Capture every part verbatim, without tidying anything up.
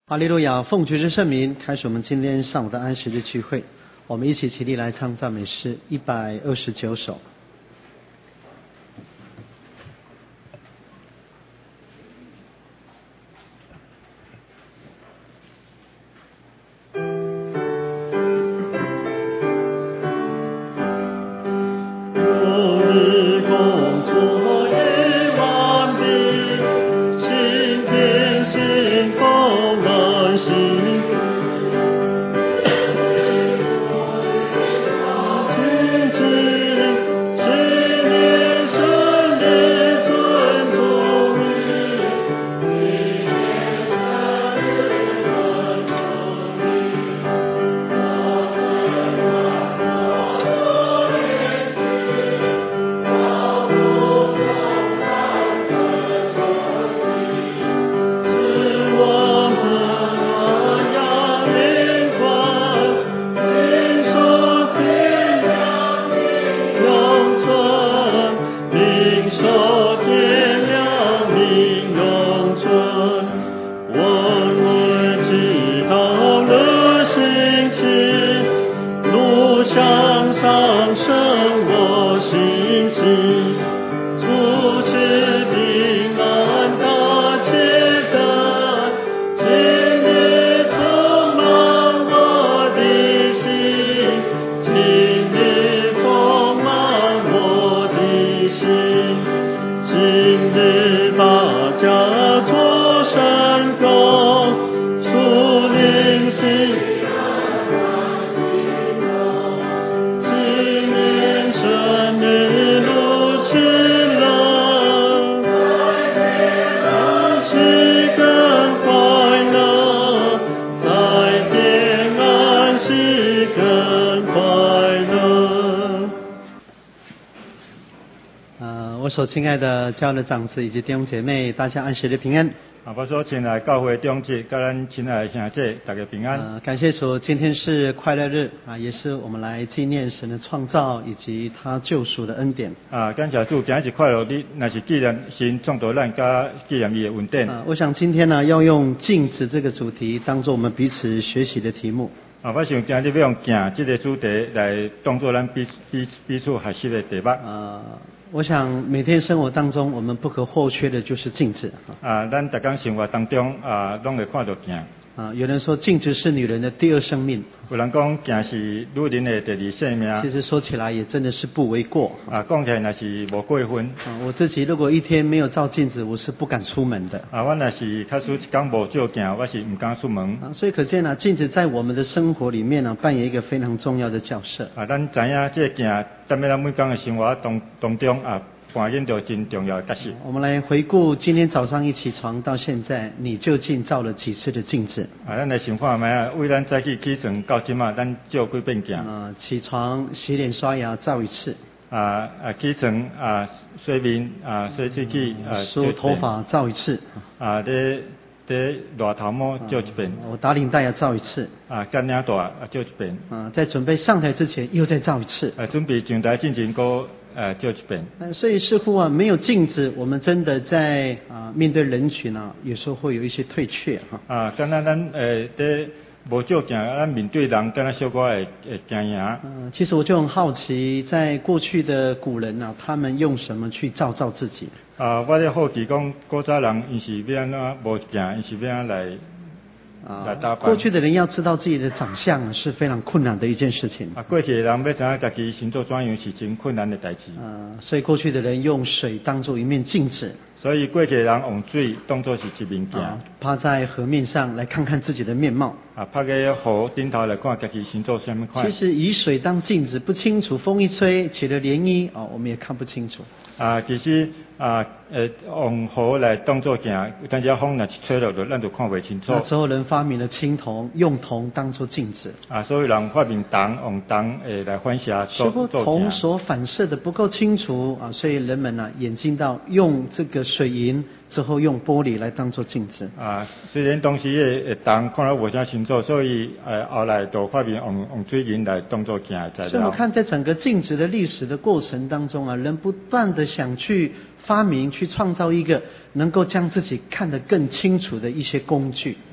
哈利路亚！奉主之圣名，开始我们今天上午的安息日聚会。我们一起起立来唱赞美诗一百二十九首。亲爱的教会的长子以及弟兄姐妹，大家安息日平安。 啊，我所亲爱教会长子，跟咱亲爱的兄弟，大家平安。 呃，感谢主，今天是快乐日啊，也是我们来纪念神的创造以及他救赎的恩典。 啊，感谢主，今日是快乐日，那是纪念神创造咱，加纪念伊的恩典。 啊，我想今天呢，要用镜子这个主题当做我们彼此学习的题目。 啊，我想今日要用镜这个主题来当做咱彼彼彼此学习的题目。 啊。我想每天生活当中，我们不可或缺的就是镜子。 啊，咱大家生活当中啊，拢会看到镜。 啊，有人说镜子是女人的第二生命。 有人讲镜是女人的第二生命。 其实说起来也真的是不为过。 啊，讲起来那是无过分。 啊，我自己如果一天没有照镜子，我是不敢出门的。 啊，我那是假使一天无照镜，我是唔敢出门。 啊，所以可见呢、啊，镜子在我们的生活里面呢、啊，扮演一个非常重要的角色。 啊，咱知影这个镜在咱每天的生活当当中啊。扮演着真重要的角色。 我们来回顾今天早上一起床到现在，你究竟照了几次的镜子？ 啊，咱来想看卖啊，为咱早起起床到今嘛，咱照几遍镜？ 啊，起床、洗脸、刷牙照一次。 啊啊，起床啊，洗面啊，洗手机啊， 梳头发照一次。 啊，这这热头毛照一遍。 我打领带要照一次。 啊，干领带啊照一遍。 啊，在准备上台之前又再照一次。 啊，准备上台进前过。呃，照一遍。 所以似乎啊，没有镜子，我们真的在啊面对人群啊，有时候会有一些退却哈。 啊，敢若咱呃，在无照镜，咱面对人，敢若小可会会惊讶。 嗯，其实我就很好奇，在过去的古人啊，他们用什么去照照自己？ 啊，我咧好奇讲，古早人因是要安怎无镜，因是要安怎来。 啊，过去的人要知道自己的长相是非常困难的一件事情。 啊，过去的人要知影家己星座怎样是真困难的代志。 啊，所以过去的人用水当做一面镜子。 所以过去的人用水当作是一面镜。 啊，趴在河面上来看看自己的面貌。 啊，趴在河顶头来看家己星座什么款。 其实以水当镜子不清楚，风一吹起了涟漪哦，我们也看不清楚。 啊，其实啊，呃，用河来当作镜，但是风若一吹落，咱就看不清楚。 那之后人发明了青铜，用铜当作镜子。 啊，所以人发明铜，用铜诶来反射做做镜。 铜所反射的不够清楚啊，所以人们呢、啊、演进到用这个水银之后用玻璃来当作镜子。 啊，虽然当时诶铜看了无啥清楚，所以呃后来就发明用用水银来当作镜材料。 所以我看在整个镜子的历史的过程当中啊，人不断的想去发明、去创造一个能够将自己看得更清楚的一些工具。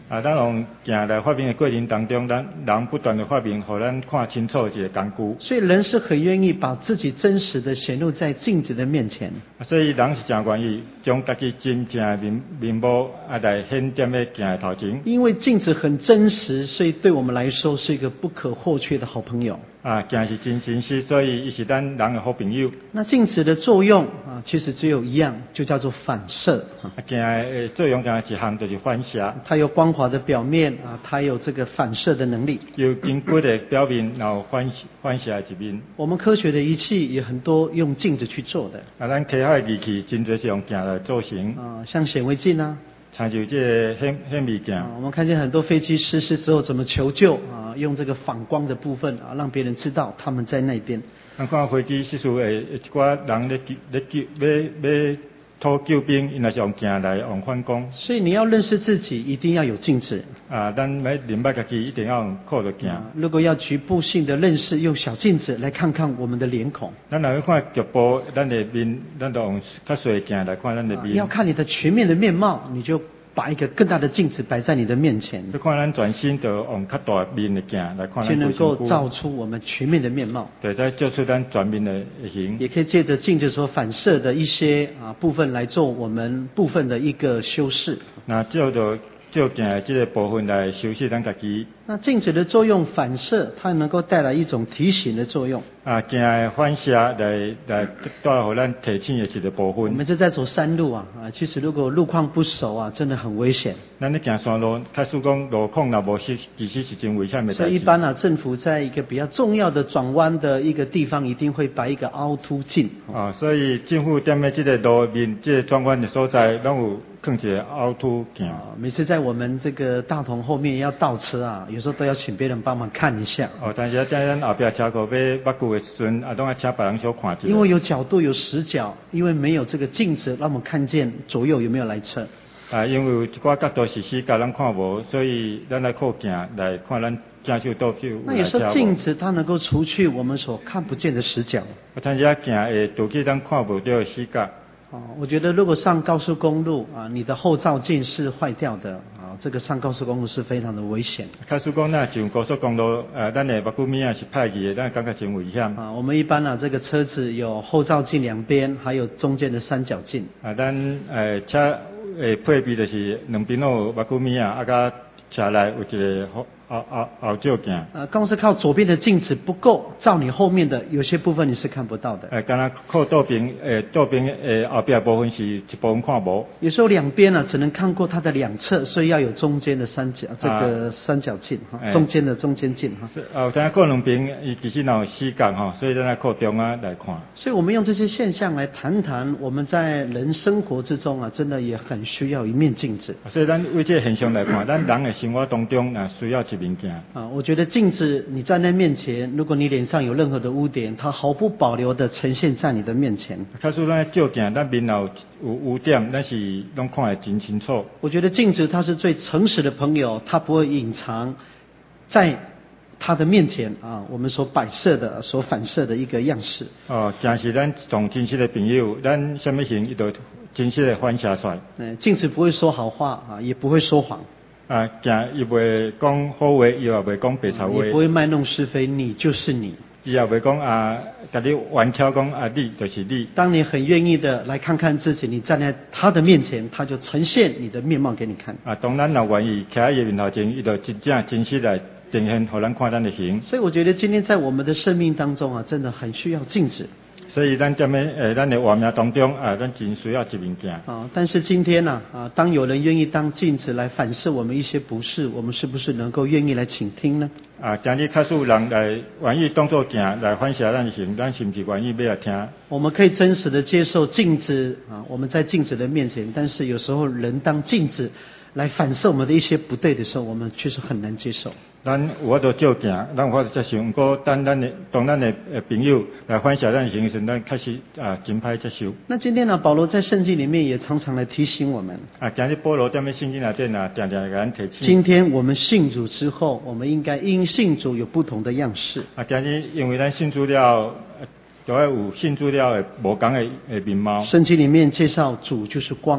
啊，咱用行来发明的过程当中，咱人不断的发明，互咱看清楚一个工具。 所以人是很愿意把自己真实的显露在镜子的面前。 所以人是真愿意将家己真正的面面目啊来显踮咧镜的头前。 因为镜子很真实，所以对我们来说是一个不可或缺的好朋友。 啊，镜是真真实，所以伊是咱人的好朋友。 那镜子的作用啊，其实只有一样，就叫做反射。 啊，镜的作用讲一项就是反射。 它有光滑的表面啊，它有这个反射的能力。 有坚固的表面，然后反反射一面。 我们科学的仪器也很多用镜子去做的。 啊，咱科学的仪器真多是用镜来做成。 啊，像显微镜啊。 像就这个显显微镜、 啊，我们看见很多飞机失事之后怎么求救啊，用这个反光的部分啊，让别人知道他们在那边。 咱看飞机失事诶，一寡人咧救咧救要要讨救兵，因也是用镜来用反光。 所以你要认识自己，一定要有镜子。 啊，咱要明白家己一定要用靠着镜、啊。 如果要局部性的认识，用小镜子来看看我们的脸孔。 咱若要看局部，咱的面，咱就用较细的镜来看咱的面、 啊。要看你的全面的面貌，你就把一个更大的镜子摆在你的面前。 要看咱全身，就用较大面的镜来看咱。 就能够照出我们全面的面貌。 对，再照出咱全面的形。 也可以借着镜子所反射的一些啊部分来做我们部分的一个修饰。 那照着照镜的这个部分来修饰咱家己。 那镜子的作用反射，它能够带来一种提醒的作用。 啊，镜的反射来来带互咱提醒的一个部分。 我们是在走山路啊，啊，其实如果路况不熟啊，真的很危险。 咱咧行山路，假使讲路况若无熟，其实是真危险的代志。 所以一般啊，政府在一个比较重要的转弯的一个地方，一定会摆一个凹凸镜。 啊，所以政府踮咧这个路面、这个转弯的所在，拢有放一个凹凸镜。 啊，每次在我们这个大同后面要倒车啊，有时候都要请别人帮忙看一下。 哦，但是在咱后边车库要捌顾的时阵，啊，拢要请别人小看一下。 因为有角度有死角，因为没有这个镜子，让我们看见左右有没有来车。 啊，因为有一寡角度是死角，咱看无，所以咱来靠镜来看咱正手倒手。 那有时候镜子它能够除去我们所看不见的死角。 啊，但是啊，镜会除去咱看不到的死角。 哦，我觉得如果上高速公路啊，你的后照镜是坏掉的啊，这个上高速公路是非常的危险。 假使讲那上高速公路，呃，咱的目睭面啊是歹去的，咱感觉真危险。 啊，我们一般啊，这个车子有后照镜两边，还有中间的三角镜。 啊，咱呃车诶配备就是两边都有目睭面啊，啊甲车内有一个后后后后照镜。 呃，光是靠左边的镜子不够，照你后面的有些部分你是看不到的。 呃，敢若靠倒边诶倒边诶后边部分是一部分看无。 有时候两边呢、啊、只能看过它的两侧，所以要有中间的三角这个三角镜哈、啊，中间的中间镜哈。 是哦，但靠两边伊其实若有死角哈，所以咱来靠中啊来看。 所以我们用这些现象来谈谈我们在人生活之中啊，真的也很需要一面镜子。 所以咱为这现象来看，咱人的生活当中啊需要一面镜。 啊，我觉得镜子你站在面前，如果你脸上有任何的污点，它毫不保留的呈现在你的面前。 假使咱照镜，咱面有有污点，咱是拢看得真清楚。 我觉得镜子它是最诚实的朋友，它不会隐藏在他的面前啊，我们所摆设的、所反射的一个样式。 哦，镜是咱从真实的朋友，咱什么形伊都真实的反射出来。 嗯，镜子不会说好话啊，也不会说谎。 啊，镜伊袂讲好话，伊也袂讲白吵话。 也不会卖弄是非，你就是你。 伊也袂讲啊，甲你玩笑讲啊，你就是你。 当你很愿意的来看看自己，你站在他的面前，他就呈现你的面貌给你看。 啊，当咱若愿意徛在伊面头前，伊就真正真实来呈现，互咱看咱的形。 所以我觉得今天在我们的生命当中啊，真的很需要镜子。 所以咱踮咧诶，咱的活命当中啊，咱真需要一面镜。 啊，但是今天呢 啊, 啊，当有人愿意当镜子来反射我们一些不是，我们是不是能够愿意来倾听呢？ 啊，今日假使有人来愿意当作镜来反射咱的形，咱是不是愿意要来听？ 我们可以真实的接受镜子啊，我们在镜子的面前，但是有时候人当镜子来反射我们的一些不对的时候，我们确实很难接受。 咱有法度照镜，咱有法度接受。不过，当咱的当咱的朋友来反射咱的形的时候，咱开始啊真歹接受。 那今天呢，保罗在圣经里面也常常来提醒我们。 啊，今日保罗踮咧圣经内底啊，常常给咱提醒。 今天我们信主之后，我们应该因信主有不同的样式。 啊，今日因为咱信主了，就要有信主了的无同的诶面貌。 圣经里面介绍主就是光。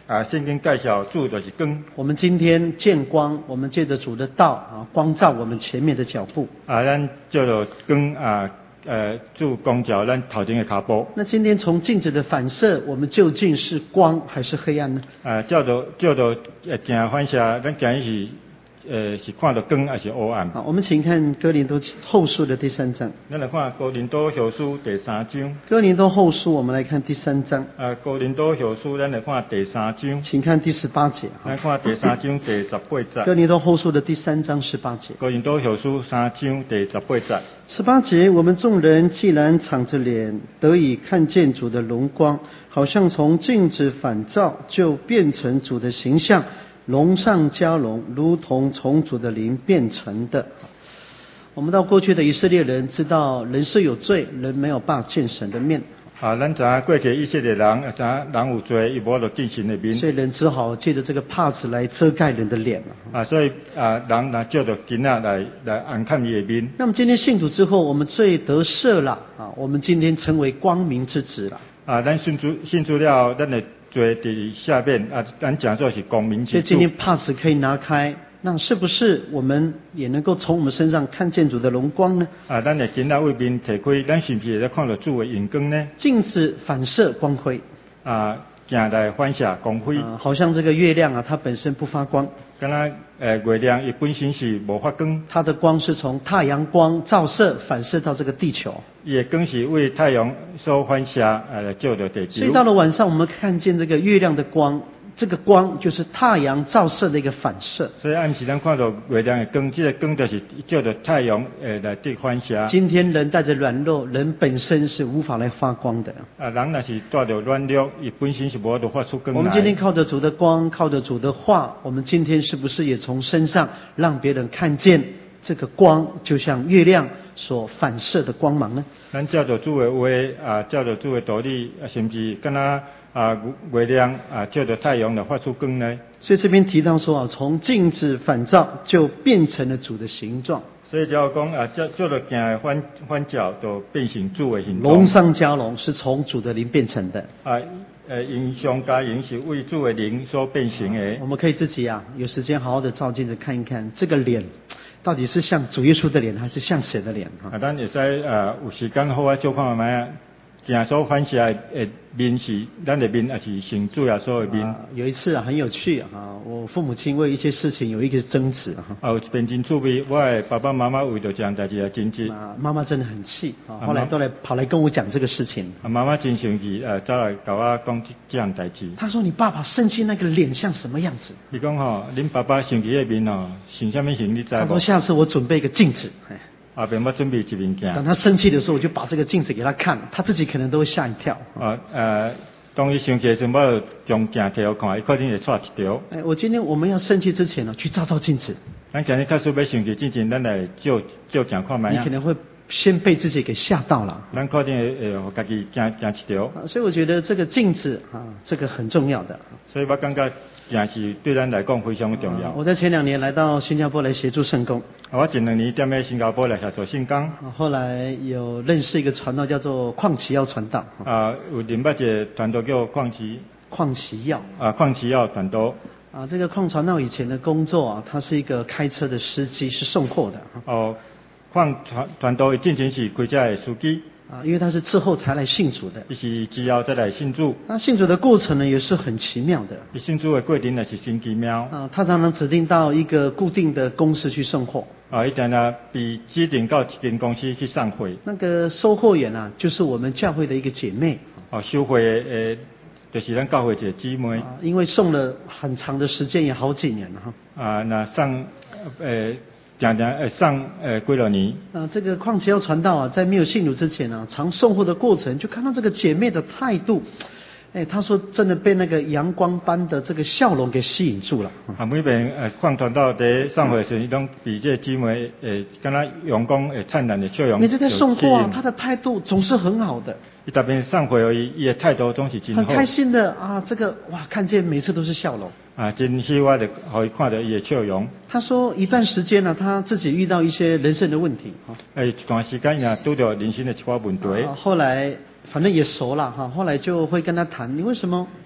啊，圣经介绍主就是光。 我们今天见光，我们借着主的道啊，光照我们前面的脚步。 啊，咱叫做光啊，呃，主光照咱头前的脚步。 那今天从镜子的反射，我们究竟是光还是黑暗呢？ 啊，叫做叫做呃，镜反射，咱今日是呃是看到光还是黑暗？ 好，我们请看哥林多后书的第三章。 咱来看哥林多后书第三章。 哥林多后书，我们来看第三章。 啊，哥林多后书，咱来看第三章。 请看第十八节。 咱看第三章第十八节。 哥林多后书的第三章十八节。 哥林多后书三章第十八节。 十八节，我们众人既然敞着脸，得以看见主的荣光，好像从镜子反照，就变成主的形象，荣上加荣，如同从主的灵变成的。我们到过去的以色列人知道，人是有罪，人没有办法见神的面。 啊，咱知影过去以色列人，知影人有罪，伊无就见神的面。 所以人只好借着这个帕子来遮盖人的脸。 啊，所以啊，人拿借着镜仔来来暗看伊的面。 那么今天信主之后，我们罪得赦了啊，我们今天成为光明之子了。 啊，咱信主信主了，咱的罪伫下面啊，咱讲做是光明之子。 所以今天帕子可以拿开。那是不是我们也能够从我们身上看见主的荣光呢？ 啊，咱的镜仔为面提开，咱是不是会看到主的荣光呢？ 镜子反射光辉。 啊，镜来反射光辉。 啊，好像这个月亮啊，它本身不发光。 敢若呃月亮伊本身是无发光。 它的光是从太阳光照射反射到这个地球。 伊的光是为太阳所反射，呃，照到地球。 所以到了晚上，我们看见这个月亮的光。这个光就是太阳照射的一个反射。 所以暗时咱看到月亮的光，这个光就是照着太阳诶来对反射。 今天人带着软弱，人本身是无法来发光的。 啊，人若是带着软弱，伊本身是无法度发出光来。 我们今天靠着主的光，靠着主的话，我们今天是不是也从身上让别人看见这个光，就像月亮所反射的光芒呢？ 咱照着主的话啊，照着主的道理啊，甚至敢若啊，月亮啊，照着太阳来发出光来。 所以这边提到说啊，从镜子反照就变成了主的形状。 所以就讲啊，照照着镜的反反照，就变成主的形状。 荣上加荣，是从主的灵变成的。 啊，呃，影上加影是为主的灵所变成的。 我们可以自己啊，有时间好好的照镜子看一看，这个脸到底是像主耶稣的脸，还是像谁的脸？ 啊，咱会使呃有时间好啊，照看卖啊。镜所反射的面是咱的面，还是神主耶稣的面？ 啊，有一次啊，很有趣啊，我父母亲为一些事情有一个争执啊。 啊，有一遍真趣味，我的爸爸妈妈为着这样代志来争执。 啊，妈妈真的很气啊，后来都来跑来跟我讲这个事情。 啊，妈妈真生气，呃，走来跟我讲这样代志。 他说：“你爸爸生气那个脸像什么样子？” 你讲吼，恁爸爸生气的面哦，像什么形？你知无？ 他说：“下次我准备一个镜子。” 啊，边我准备一面镜。 当他生气的时候，我就把这个镜子给他看，他自己可能都会吓一跳。 啊，呃，当伊生气的时候，我将镜摕互看，伊可能会错一条。 哎，我今天我们要生气之前呢，去照照镜子。 咱今日开始要生气之前，咱来照照镜看卖。 你可能会先被自己给吓到了。 咱可能会互家己惊惊一条。 啊，所以我觉得这个镜子啊，这个很重要的。 所以我感觉镜是对咱来讲非常重要。 啊，我在前两年来到新加坡来协助圣工。 啊，我前两年踮咧新加坡来协助圣工。 啊，后来有认识一个传道叫做邝奇耀传道。 啊，有认捌一个传道叫邝奇。 邝奇耀。 啊，邝奇耀传道。 啊，这个邝传道以前的工作啊，他是一个开车的司机，是送货的。 哦，邝传传道以前是开车的司机。 啊，因为他是之后才来信主的。 伊是之后再来信主。 那信主的过程呢，也是很奇妙的。 伊信主的过程也是真奇妙。 啊，他常常指定到一个固定的公司去送货。 啊，伊定定被指定到一间公司去送货。 那个收货员啊，就是我们教会的一个姐妹。 哦，收货的呃，就是咱教会一个姊妹。 啊，因为送了很长的时间，也好几年了哈。 啊，那送呃。常常呃上呃几多年。 啊，这个邝奇耀传道啊，在没有信主之前啊，常送货的过程，就看到这个姐妹的态度，哎，他说真的被那个阳光般的这个笑容给吸引住了。 啊，每遍呃邝传道在送货的时候，伊拢比这姊妹呃，敢若阳光呃灿烂的笑容。 每次在送货啊，他的态度总是很好的。 伊特别送货，伊伊的态度总是真好。 很开心的啊，这个哇，看见每次都是笑容。 啊，真希望的，可以看到伊的笑容。 他说一段时间呢、啊，他自己遇到一些人生的问题啊。 哎，一段时间呀，拄到人生的一寡问题。 啊，后来反正也熟了哈，后来就会跟他谈，你为什么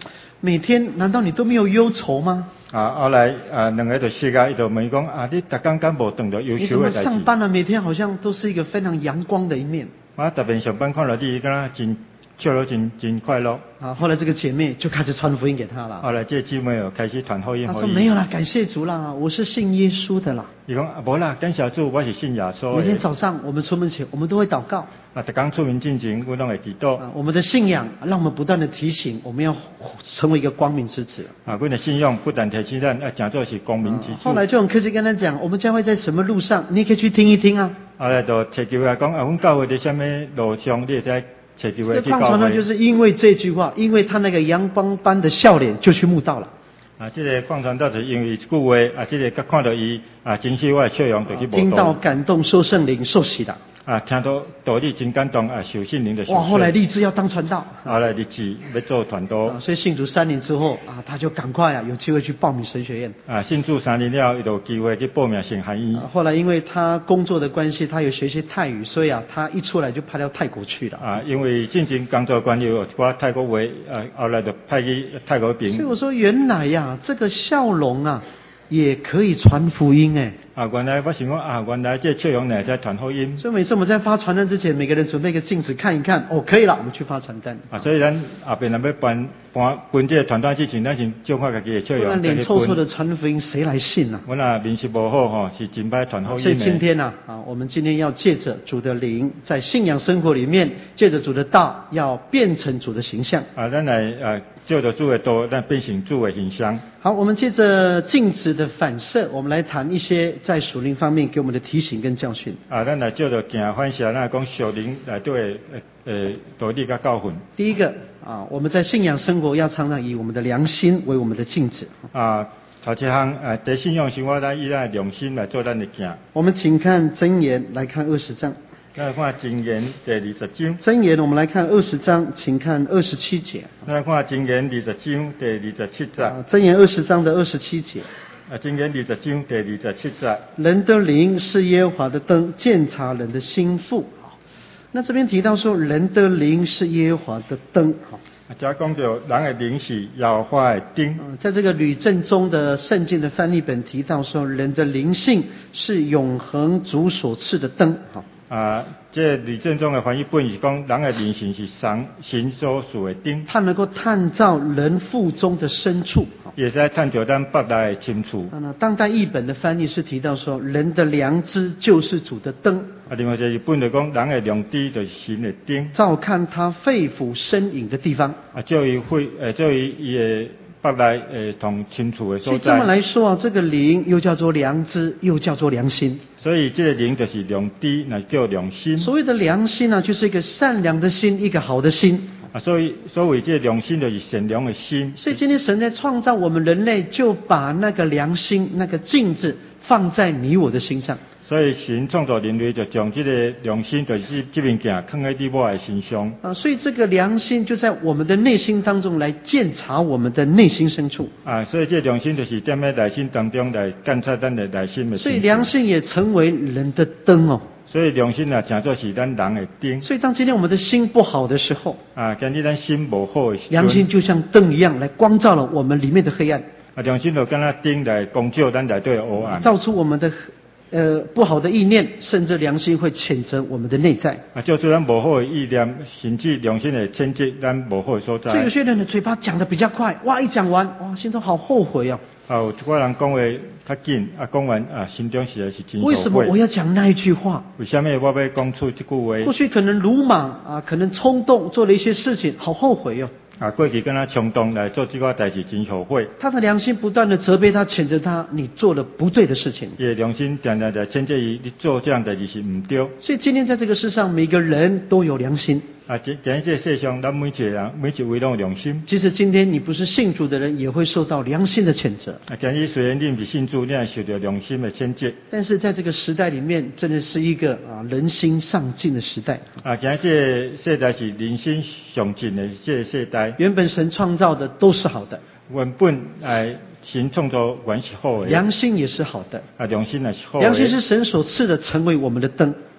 每天难道你都没有忧愁吗？ 啊，后来啊，两个就世界，伊就问伊讲啊，你逐工敢无碰到忧你怎么愁的代志？ 上班了、每天好像都是一个非常阳光的一面。 我特别上班看到你，敢若真笑得真真快乐。 啊，后来这个姐妹就开始传福音给他了。 后来这姊妹又开始传福音。 她说没有啦，感谢主啦，我是信耶稣的啦。 伊讲啊，无啦，感谢主，我是信耶稣的。 每天早上我们出门前，我们都会祷告。 啊，逐工出门之前，我拢会祈祷。 啊，我们的信仰让我们不断的提醒，我们要成为一个光明之子。 啊，阮的信仰不但提醒咱，啊，讲做是光明之子。 后来就很客气跟他讲，我们教会在什么路上，你也可以去听一听啊。 后来就找机会讲啊，阮教会在什么路上，你会使找机会去教会。 邝传道就是因为这句话，因为他那个阳光般的笑脸，就去慕道了。 啊，这个邝传道就是因为一句话，啊，这个甲看到伊啊，真喜欢的笑容，就去慕道。 听到感动，受圣灵，受洗的。 啊，听到道理真感动啊，受圣灵的。 哇，后来立志要当传道。 后来立志要做传道。 啊，所以信主三年之后啊，他就赶快啊，有机会去报名神学院。 啊，信主三年了，伊就有机会去报名神学院。 啊，后来因为他工作的关系，他有学些泰语，所以啊，他一出来就派到泰国去了。 啊，因为进前工作关系，有一寡泰国话，啊，后来就派去泰国边。 所以我说，原来呀、啊，这个笑容啊，也可以传福音哎。 啊，原来我想讲啊，原来这笑容呢在传福音。 所以每次我们在发传单之前，每个人准备一个镜子看一看，哦，可以了，我们去发传单。 啊，所以咱后边若要搬搬搬这个传单之前，咱先照看家己的笑容。 不然脸臭臭的传福音，谁来信啊？ 我那面色不好吼，是真歹传福音的。 所以今天呢、啊，啊，我们今天要借着主的灵，在信仰生活里面，借着主的道，要变成主的形象。 啊，咱来啊，照着主的道，咱变成主的形象。 好，我们借着镜子的反射，我们来谈一些在属灵方面给我们的提醒跟教训。 啊，咱来照着镜反射，咱讲属灵来对呃呃道理甲教训。 第一个啊，我们在信仰生活要常常以我们的良心为我们的镜子。 啊，头一项呃，在信仰生活咱以咱良心来做咱的镜。 我们请看箴言，来看二十章。 咱看箴言第二十章。 箴言我们来看二十章，请看二十七节。 咱看箴言二十章第二十七节。 啊，箴言二十章的二十七节。 啊，箴言二十章第二十七节。 人的灵是耶和华的灯，鉴察人的心腹。那这边提到说，人的灵是耶和华的灯。好， 啊，这讲到人的灵是耶和华的灯。 嗯，在这个吕正中的圣经的翻译本提到说，人的灵性是永恒主所赐的灯。好。 啊，这吕正中的翻译本是讲，人的灵性是神神所赐的灯， 它能够探照人腹中的深处， 也是探照咱腹内的深处。 那当代译本的翻译是提到说，人的良知就是主的灯。 啊，另外一个日本就讲，人的良知就是神的灯， 照看他肺腑深隐的地方。 啊，照伊肺，呃，照伊伊的腹内呃同深处的所在。 所以这么来说啊，这个灵又叫做良知，又叫做良心。 所以这个灵就是良知，那叫良心。 所谓的良心呢、啊，就是一个善良的心，一个好的心。 啊，所以所谓这个良心就是善良的心。 所以今天神在创造我们人类，就把那个良心、那个镜子放在你我的心上。 所以神创造人类，就将这个良心，就是这面镜放在你我的身上。 啊，所以这个良心就在我们的内心当中来鉴察我们的内心深处。 啊，所以这良心就是踮在内心当中来监察咱的内心的。 所以良心也成为人的灯哦。 所以良心啊，讲作是咱人的灯。 所以当今天我们的心不好的时候， 啊，今日咱心不好的时候， 良心就像灯一样来光照了我们里面的黑暗。 啊，良心就跟那灯来光照咱内底的黑暗， 照出我们的呃不好的意念，甚至良心会谴责我们的内在。 啊，照出咱不好的意念，甚至良心的谴责咱不好的所在。 所以有些人的嘴巴讲得比较快，哇，一讲完，哇，心中好后悔哦。 啊，有一个人讲话较紧，啊，讲完啊，心中实在是真后悔。 为什么我要讲那一句话？ 为什么我要讲出这句话？ 过去可能鲁莽啊，可能冲动做了一些事情，好后悔哦。 啊，过去跟他冲动来做这个代志，真后悔。 他的良心不断的责备他、谴责他，你做了不对的事情。 伊的良心常常在谴责伊，你做这样代志是唔对。 所以今天在这个世上，每个人都有良心。 啊，今今这世上，咱每一个人、每一位都有良心。 即使今天你不是信主的人，也会受到良心的谴责。 啊，今日虽然你不是信主，你也受到良心的谴责。 但是在这个时代里面，真的是一个啊人心上进的时代。 啊，今日这世代是人心上进的这个世代。 原本神创造的都是好的， 原本哎神创造原是好的， 良心也是好的。 啊，良心也是好的。 良心是神所赐的，成为我们的灯。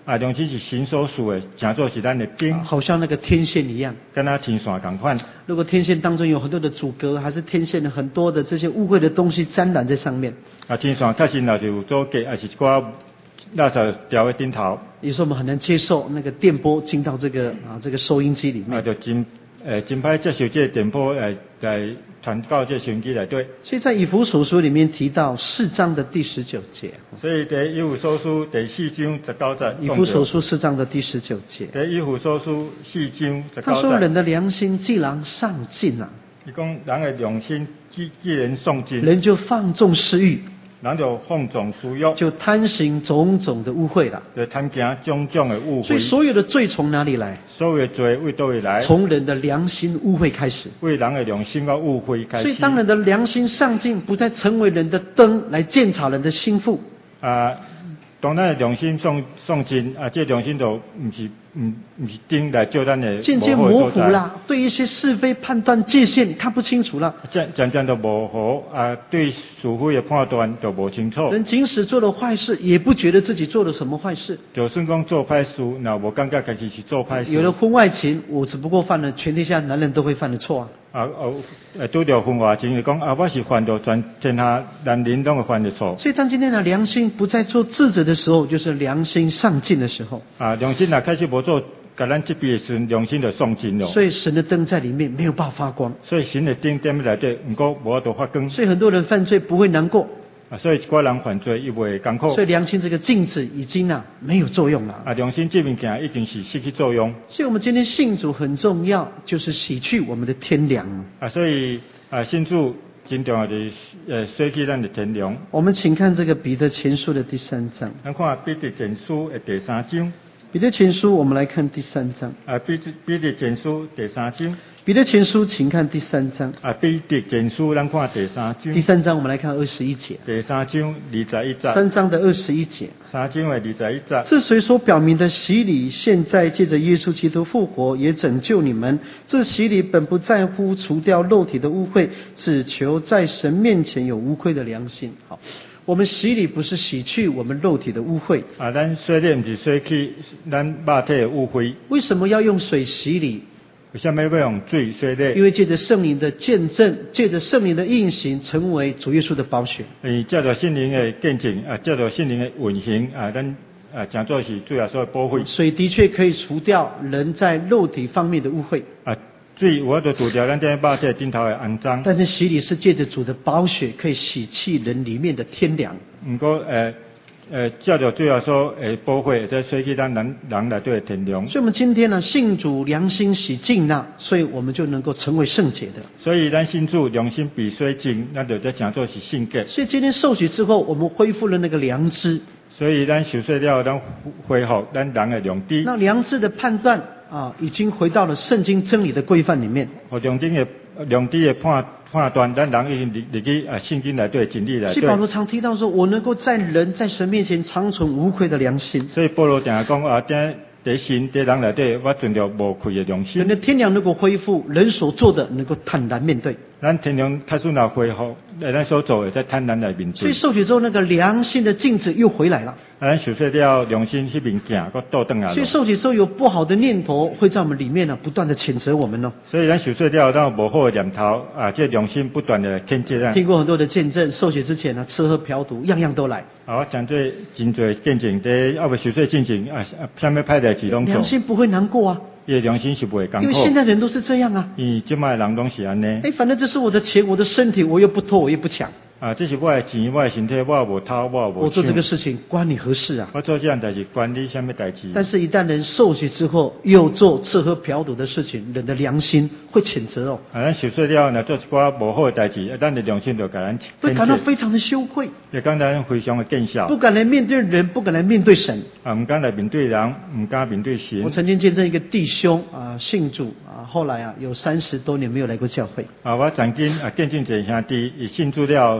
啊，良心是神所赐的，诚做是咱的兵， 好像那个天线一样。 跟他天线同款。 如果天线当中有很多的阻隔，还是天线的很多的这些污秽的东西沾染在上面。 啊，天线确实若是有阻隔，还是一寡垃圾掉在顶头。 有时候我们很难接受那个电波进到这个啊这个收音机里面。 啊，就真诶真歹接受这个电波诶来传到这收音机内底。 所以在以弗所书里面提到四章的第十九节。 所以在以弗所书第四章十九节。 以弗所书四章的第十九节。 在以弗所书四章十九节。 他说：“人的良心既然上进啊。” 伊讲人的良心既既然上进， 人就放纵私欲。 人就放纵私欲， 就贪行种种的污秽了， 就贪行种种的污秽。 所以所有的罪从哪里来？ 所有的罪为叨位来？ 从人的良心污秽开始。 为人的良心和污秽开始。 所以当人的良心上进，不再成为人的灯来鉴察人的心腹。 啊，当咱的良心上上进啊，这良心就唔是唔唔是灯来照咱的。 渐渐模糊啦，对一些是非判断界限看不清楚了。 渐渐渐就模糊啊，对是非的判断就不清楚。 人即使做了坏事，也不觉得自己做了什么坏事。 就算讲做坏事，那我感觉自己是做坏事。 有了婚外情，我只不过犯了全天下男人都会犯的错啊。 啊哦，呃，拄着婚外情就讲啊，我是犯着全天下男人都会犯的错。 所以当今天的良心不再做智者的时候，就是良心上进的时候。 啊，良心啊开始无做，甲咱这边的时，良心就上进了。 所以神的灯在里面没有办法发光。 所以神的灯点内底，不过无法度发光。 所以很多人犯罪不会难过。 啊，所以一寡人犯罪伊袂艰苦。 所以良心这个镜子已经啊没有作用了。 啊，良心这物件已经是失去作用。 所以我们今天信主很重要，就是洗去我们的天良。 啊，所以啊，信主真重要就是呃洗去咱的天良。 我们请看这个彼得前书的第三章。 咱看彼得前书的第三章。 彼得前书，我们来看第三章。 啊，彼得彼得前书第三章。 彼得前书，请看第三章。 啊，彼得前书，咱看第三章。 第三章，我们来看二十一节。 第三章二十一节。 三章的二十一节。 三章的二十一节。 这谁所表明的洗礼，现在借着耶稣基督复活，也拯救你们。这洗礼本不在乎除掉肉体的污秽，只求在神面前有无愧的良心。好。我们洗礼不是洗去我们肉体的污秽啊，咱洗礼不是洗去咱肉体的污秽。 为什么要用水洗礼？ 为什么要用水洗礼？ 因为借着圣灵的见证，借着圣灵的运行，成为主耶稣的宝血。 诶，借着圣灵的见证啊，借着圣灵的运行啊，咱啊，讲做是主要所保护。 水的确可以除掉人在肉体方面的污秽啊。水有法度除掉咱这肉体顶头的肮脏， 但是洗礼是借着主的宝血，可以洗去人里面的天良。 不过，呃呃，照着主要说，诶，保护在洗去咱人人内底的天良。 所以，我们今天呢，信主良心洗净了，所以我们就能够成为圣洁的。 所以，咱信主良心被洗净，咱就在讲做是圣洁。 所以，今天受洗之后，我们恢复了那个良知。 所以，咱受洗了，咱恢复咱人的良知。 那良知的判断。啊，已经回到了圣经真理的规范里面。 和良知的良知的判判断，咱人已经入入去啊圣经内底真理内底。 所以保罗常提到说，我能够在人在神面前长存无愧的良心。 所以保罗常讲啊，在在神在人内底，我存着无愧的良心。 人的天良如果恢复，人所做的能够坦然面对。 咱天良开始若恢复，咱所做的在坦然来面对。 所以受洗之后，那个良心的镜子又回来了。 咱受洗了，良心迄面镜个倒转来。 所以受洗之后有不好的念头会在我们里面呢，不断的谴责我们呢。 所以咱受洗了，咱无好的念头啊，这良心不断的谴责咱。 听过很多的见证，受洗之前呢，吃喝嫖赌样样都来。 啊，我讲这真多见证，在要不受洗进前啊，啥物歹代志拢做。 良心不会难过啊。 伊的良心是不会艰苦。 因为现在人都是这样啊。 因为即卖人拢是安尼。 哎，反正这是我的钱，我的身体，我又不偷，我又不抢。 啊，这是我的钱，我的身体，我无偷，我无抢。 我做这个事情关你何事啊？ 我做这样代志关你什么代志？ 但是，一旦人受洗之后，又做吃喝嫖赌的事情，人的良心会谴责哦。 啊，咱受洗了，若做一寡无好的代志，咱的良心就甲咱谴责。 会感到非常的羞愧， 也感到非常的见笑。 不敢来面对人，不敢来面对神。 啊，唔敢来面对人，唔敢面对神。 我曾经见证一个弟兄啊，信主啊，后来啊有三十多年没有来过教会。 啊，我曾经啊见证一个兄弟，伊信主了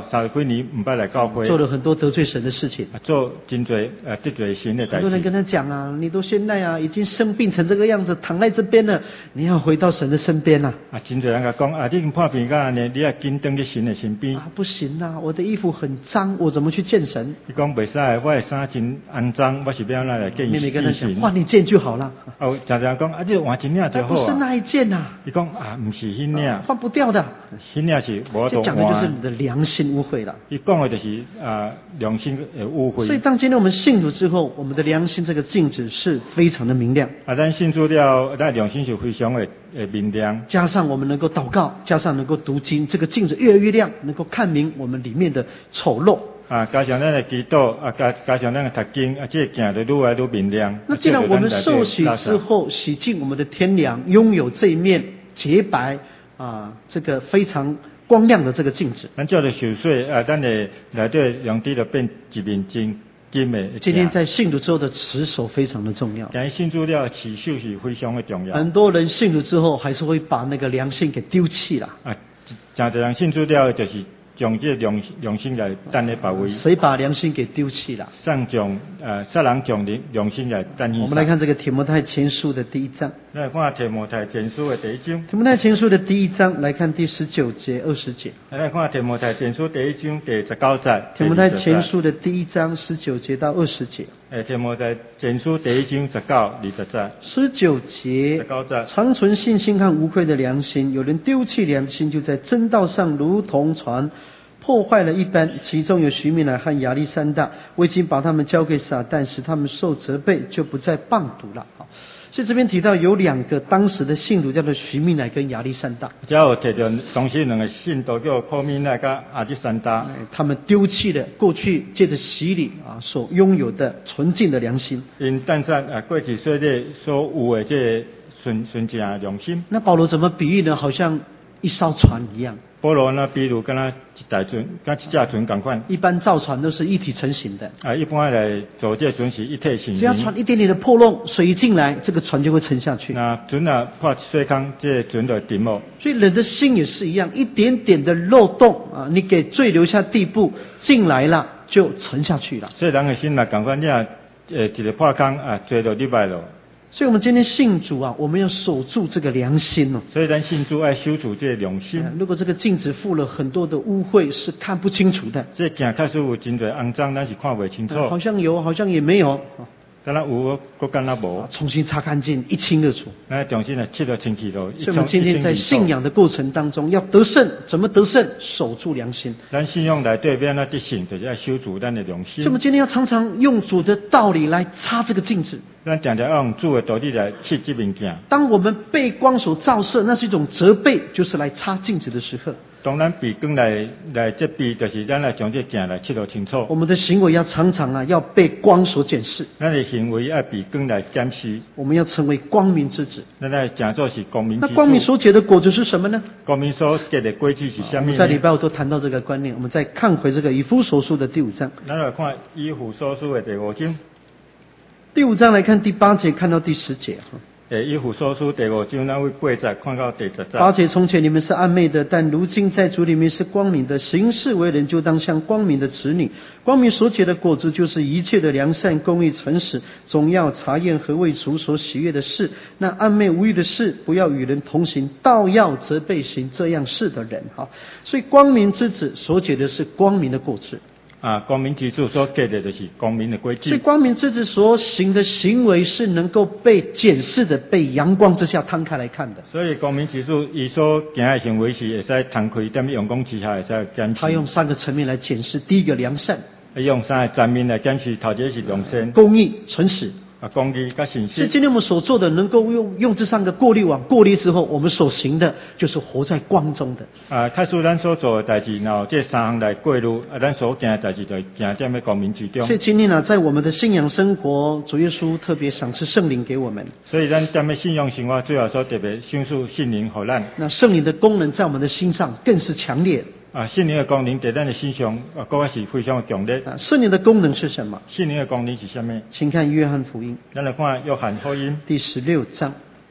三十几年唔捌来教会， 做了很多得罪神的事情。 做真侪呃得罪神的代志。 很多人跟他讲啊，你都现在啊已经生病成这个样子，躺在这边了，你要回到神的身边啊。 啊，真侪人甲讲啊，你已经破病到安尼，你要紧登去神的身边。 啊，不行啊，我的衣服很脏，我怎么去见神？ 你讲袂使，我的衫真肮脏，我是要安怎来见妹妹跟他讲， 神？ 换一件就好了。 哦，常常讲啊，你换一领就好啊。 不是那一件呐。 你讲啊，不是迄领， 换不掉的。 迄领是无得换。 这讲的就是你的良心污秽了。 伊讲的就是啊，良心的污秽。 所以当今天我们信主之后，我们的良心这个镜子是非常的明亮。 啊，咱信主了，咱良心就非常的呃明亮。加上我们能够祷告，加上能够读经，这个镜子越来越亮，能够看明我们里面的丑陋。 啊，加上咱的祈祷，啊加加上咱的读经，啊，这个镜就愈来愈明亮。 那既然我们受洗之后，洗净我们的天良，拥有这一面洁白啊，这个非常光亮的这个镜子。 咱叫做受水啊，咱的内底用滴就变一面真金的。 今天在信主之后的持守非常的重要。 但信主了持守是非常的重要。 很多人信主之后，还是会把那个良心给丢弃了。 啊，真多人信主了就是。将这良良心来等咧保卫。 谁把良心给丢弃了？ 上将呃，杀人将良心来等。 我们来看这个提摩太前书的第一章。 来看提摩太前书的第一章。 提摩太前书的第一章，来看第十九节、二十节。 来看提摩太前书第一章第十九节。 提摩太前书的第一章十九节到二十节。 诶，提摩太前书第一章十九、二十节。 十九节。十九节。常存信心和无愧的良心，有人丢弃良心，就在真道上如同船破坏了一般，其中有徐米乃和亚历山大，我已经把他们交给撒旦，使他们受责备，就不再谤读了。好，所以这边提到有两个当时的信徒，叫做徐米乃跟亚历山大。 只有提到当时两个信徒叫柯米乃跟亚历山大， 他们丢弃了过去借着洗礼啊所拥有的纯净的良心。 因但是啊过去所的所有的这纯纯净的良心。 那保罗怎么比喻呢？好像一艘船一样。 保罗呢，比如跟他一台船，跟一架船同款。 一般造船都是一体成型的。 啊，一般来做这船是一体成型。 只要船一点点的破洞，水一进来，这个船就会沉下去。 那船啊破水坑，这船就沉没。 所以人的心也是一样，一点点的漏洞啊，你给罪留下地步进来了，就沉下去了。 所以人的心嘛，同款，你啊，呃，一个破坑啊，罪就入来了。 所以我们今天信主啊，我们要守住这个良心哦。 所以咱信主要守住这个良心。 如果这个镜子附了很多的污秽，是看不清楚的。 这镜确实有真多肮脏，咱是看不清楚。 好像有，好像也没有。 敢若有，搁敢若无。 重新擦干净，一清二楚。 那重新来切了清楚了。 所以我们今天在信仰的过程当中，要得胜，怎么得胜？守住良心。 咱信仰内底要安怎得胜，就是要守住咱的良心。 所以我们今天要常常用主的道理来擦这个镜子。 咱常常要用主的道理来切这面镜。 当我们被光所照射，那是一种责备，就是来擦镜子的时刻。 当咱被光来来责备，就是咱来将这镜来切得清楚。 我们的行为要常常啊，要被光所检视。 咱的行为要被光来检视。 我们要成为光明之子。 咱来讲做是光明之子。 那光明所结的果子是什么呢？ 光明所结的果子是什么呢？我们在礼拜五都谈到这个观念，我们再看回这个以弗所书的第五章。 咱来看以弗所书的第五章。 第五章来看第八节，看到第十节。 诶，以弗所书第五章，咱会八节看到第十节。 八节，从前你们是暗昧的，但如今在主里面是光明的。行事为人，就当像光明的子女。光明所结的果子，就是一切的良善、公义、诚实，总要查验何为主所喜悦的事。那暗昧无益的事，不要与人同行，倒要责备行这样事的人。好，所以光明之子所结的是光明的果子。 啊，光明之子所结的就是光明的果子。 所以光明之子所行的行为是能够被检视的，被阳光之下摊开来看的。 所以光明之子伊所行的行为是会使摊开，踮阳光之下会使检视。 他用三个层面来检视：第一个良善， 用三个层面来检视，头一个是良善、 公义、诚实。 啊，公义跟诚实。 所以今天我们所做的，能够用用这三个过滤网过滤之后，我们所行的就是活在光中的。 啊，开始咱所做的代志，然后这三项来过滤，啊，咱所行的代志就行在光明之中。 所以今天呢、啊，在我们的信仰生活，主耶稣特别赏赐圣灵给我们。 所以咱在信仰生活最后所特别赏赐圣灵给咱。 那圣灵的功能在我们的心上更是强烈。 啊，圣灵的功能在咱的心上，啊，个是非常的强烈。 啊，圣灵的功能是什么？ 圣灵的功能是什么？ 请看约翰福音。 咱来看约翰福音第十六章。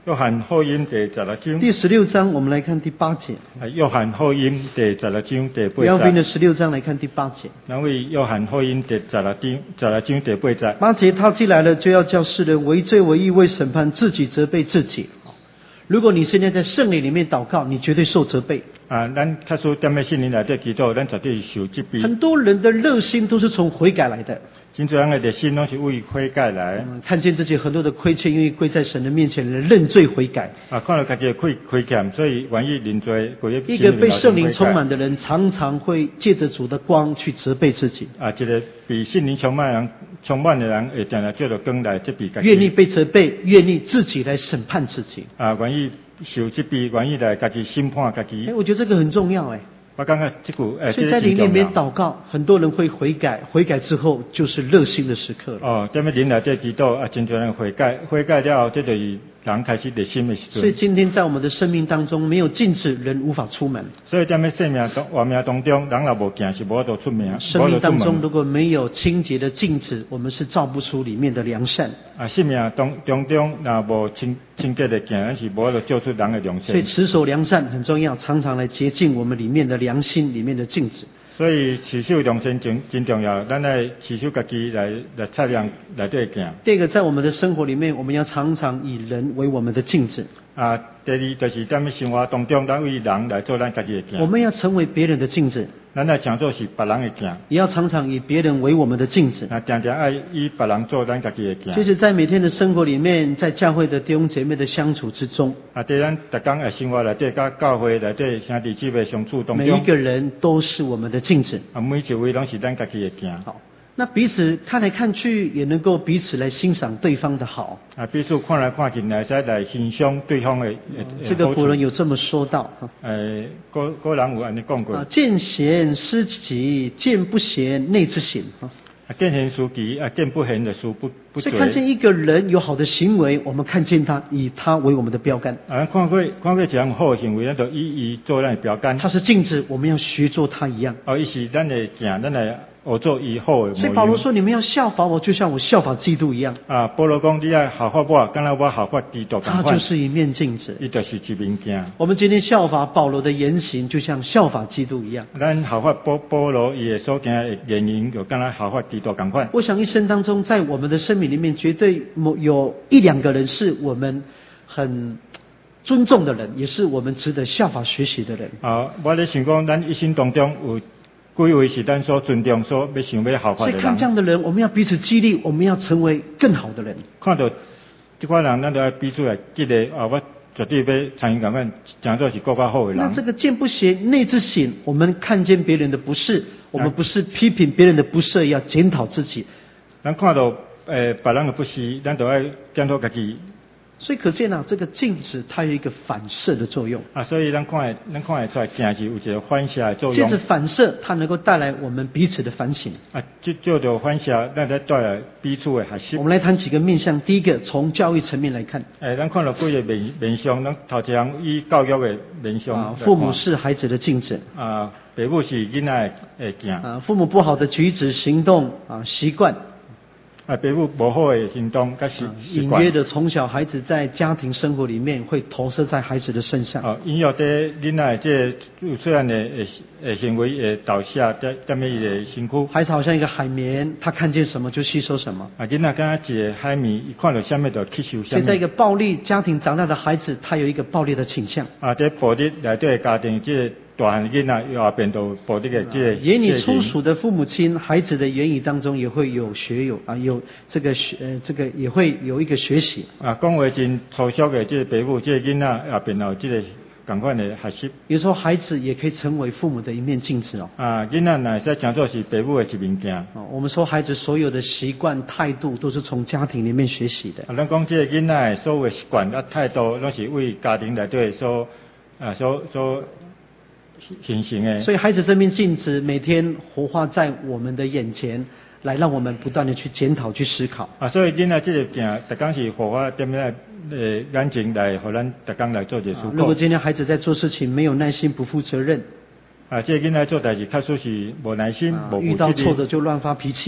约翰福音第十六章。 第十六章，我们来看第八节。 啊，约翰福音第十六章第八节。 约翰福音的十六章来看第八节。 那位约翰福音第十六章十六章第八节。 八节，他既来了，就要叫世人为罪为义为审判，自己责备自己。如果你现在在圣灵里面祷告，你绝对受责备。 啊，咱确实踮咧圣灵内底祈祷，咱绝对受责备。 很多人的热心都是从悔改来的。 真多人的热心拢是为悔改来。 嗯，看见自己很多的亏欠，愿意跪在神的面前认罪悔改。 啊，看到自己的亏亏欠，所以愿意认罪，跪在一个被圣灵充满的人，常常会借着主的光去责备自己。 啊，一个被圣灵充满人，充满的人，会定来借着光来责备自己。 愿意被责备，愿意自己来审判自己。 啊，愿意受责备，愿意来自己审判自己。 哎，我觉得这个很重要哎。 我感觉这句诶， 所以在灵里面祷告，很多人会悔改，悔改之后就是热心的时刻了。 哦，在咩灵内底祈祷啊，真多人悔改，悔改了后，这就是人开始热心的时阵。 所以今天在我们的生命当中，没有禁止，人无法出门。 所以在咩生命当活命当中，人若无行是无法度出名。 生命当中如果没有清洁的镜子，我们是照不出里面的良善。 啊，生命当当中若无清清洁的行，咱是无法度照出人的良善。 所以持守良善很重要，常常来洁净我们里面的良心里面的镜子。 所以持守良心真真重要，咱来持守家己来来测量来对行。 第二个，在我们的生活里面，我们要常常以人为我们的镜子。 啊，第二就是在生活当中，咱为人来做咱家己的镜。 我们要成为别人的镜子。 咱来讲做是别人的镜。 也要常常以别人为我们的镜子。 啊，常常爱以别人做咱家己的镜。 就是在每天的生活里面，在教会的弟兄姐妹的相处之中。 啊，在咱逐天的生活内底，甲教会内底兄弟姊妹相处当中。 每一个人都是我们的镜子。 啊，每一位拢是咱家己的镜。 好。那彼此看来看去，也能够彼此来欣赏对方的好。 啊，彼此看来看去，来使来欣赏对方的。 嗯、这个古人有这么说到。 诶，古古人有安尼讲过。 啊，见贤思齐，见不贤内自省。 啊，见贤思齐，啊，见不贤的书不不所以看见一个人有好的行为，我们看见他，以他为我们的标杆。 啊，看过看过一项好的行为，咱就以伊做咱的标杆。 他是镜子，我们要学做他一样。 哦，伊是咱的镜，咱来。我做以后的。 所以保罗说：“你们要效法我，就像我效法基督一样。” 啊，保罗讲：“你要效法我，敢若我效法基督。” 他就是一面镜子， 伊就是一面镜。 我们今天效法保罗的言行，就像效法基督一样。 咱效法保保罗伊的所行的言行，就敢若效法基督同款。 我想一生当中，在我们的生命里面，绝对有一两个人是我们很尊重的人，也是我们值得效法学习的人。 啊，我咧想讲，咱一生当中有。几位是咱所尊重、所要想要效法的人。 所以看这样的人，我们要彼此激励，我们要成为更好的人。 看到这款人，咱就要彼此来激励啊！我绝对要参与感觉，讲做是更加好的人。 那这个见不贤，内自省。我们看见别人的不是，我们不是批评别人的不是，要检讨自己。 咱看到诶别人的不是，咱就要检讨自己。 所以可见啊，这个镜子它有一个反射的作用啊，所以咱看会咱看会出来，镜是有一个反射的作用。 借着反射，它能够带来我们彼此的反省。 啊，就就着反射，咱再带来彼此的学习。 我们来谈几个面向。第一个，从教育层面来看。 诶，咱看到几个面面向，咱头一项以教育的面向。 啊，父母是孩子的镜子。 啊，父母是囡仔的镜。 啊，父母不好的举止、行动啊、习惯。 啊，父母不好的行动跟习隐约的从小孩子在家庭生活里面会投射在孩子的身上。 哦，隐约的囡仔这虽然的诶行为诶导下在在咩的辛苦。 孩子好像一个海绵，他看见什么就吸收什么。 啊，囡仔敢一个海绵，一看到什么就吸收什么。 所以在一个暴力家庭长大的孩子，他有一个暴力的倾向。 啊，在暴力内底家庭这。大汉囡仔又变到暴力的这个。 言语粗俗的父母亲，孩子的言语当中也会有学有啊有这个学呃这个也会有一个学习。 啊，讲话真粗俗的这个父母，这个囡仔也变到这个同款的学习。 有时候孩子也可以成为父母的一面镜子哦。 啊，囡仔乃是讲做是父母的一面镜。 哦，我们说孩子所有的习惯态度都是从家庭里面学习的。 啊，咱讲这个囡仔所有的习惯啊态度，拢是为家庭内底所啊所所。形成的， 所以孩子这面镜子每天活化在我们的眼前，来让我们不断的去检讨、去思考。 啊，所以囡仔这个镜，逐工是活化点样呃眼睛来，互咱逐工来做一个思考。 如果今天孩子在做事情没有耐心、不负责任， 啊，这个囡仔做代志确实是无耐心、无、啊、 遇到挫折就乱发脾气。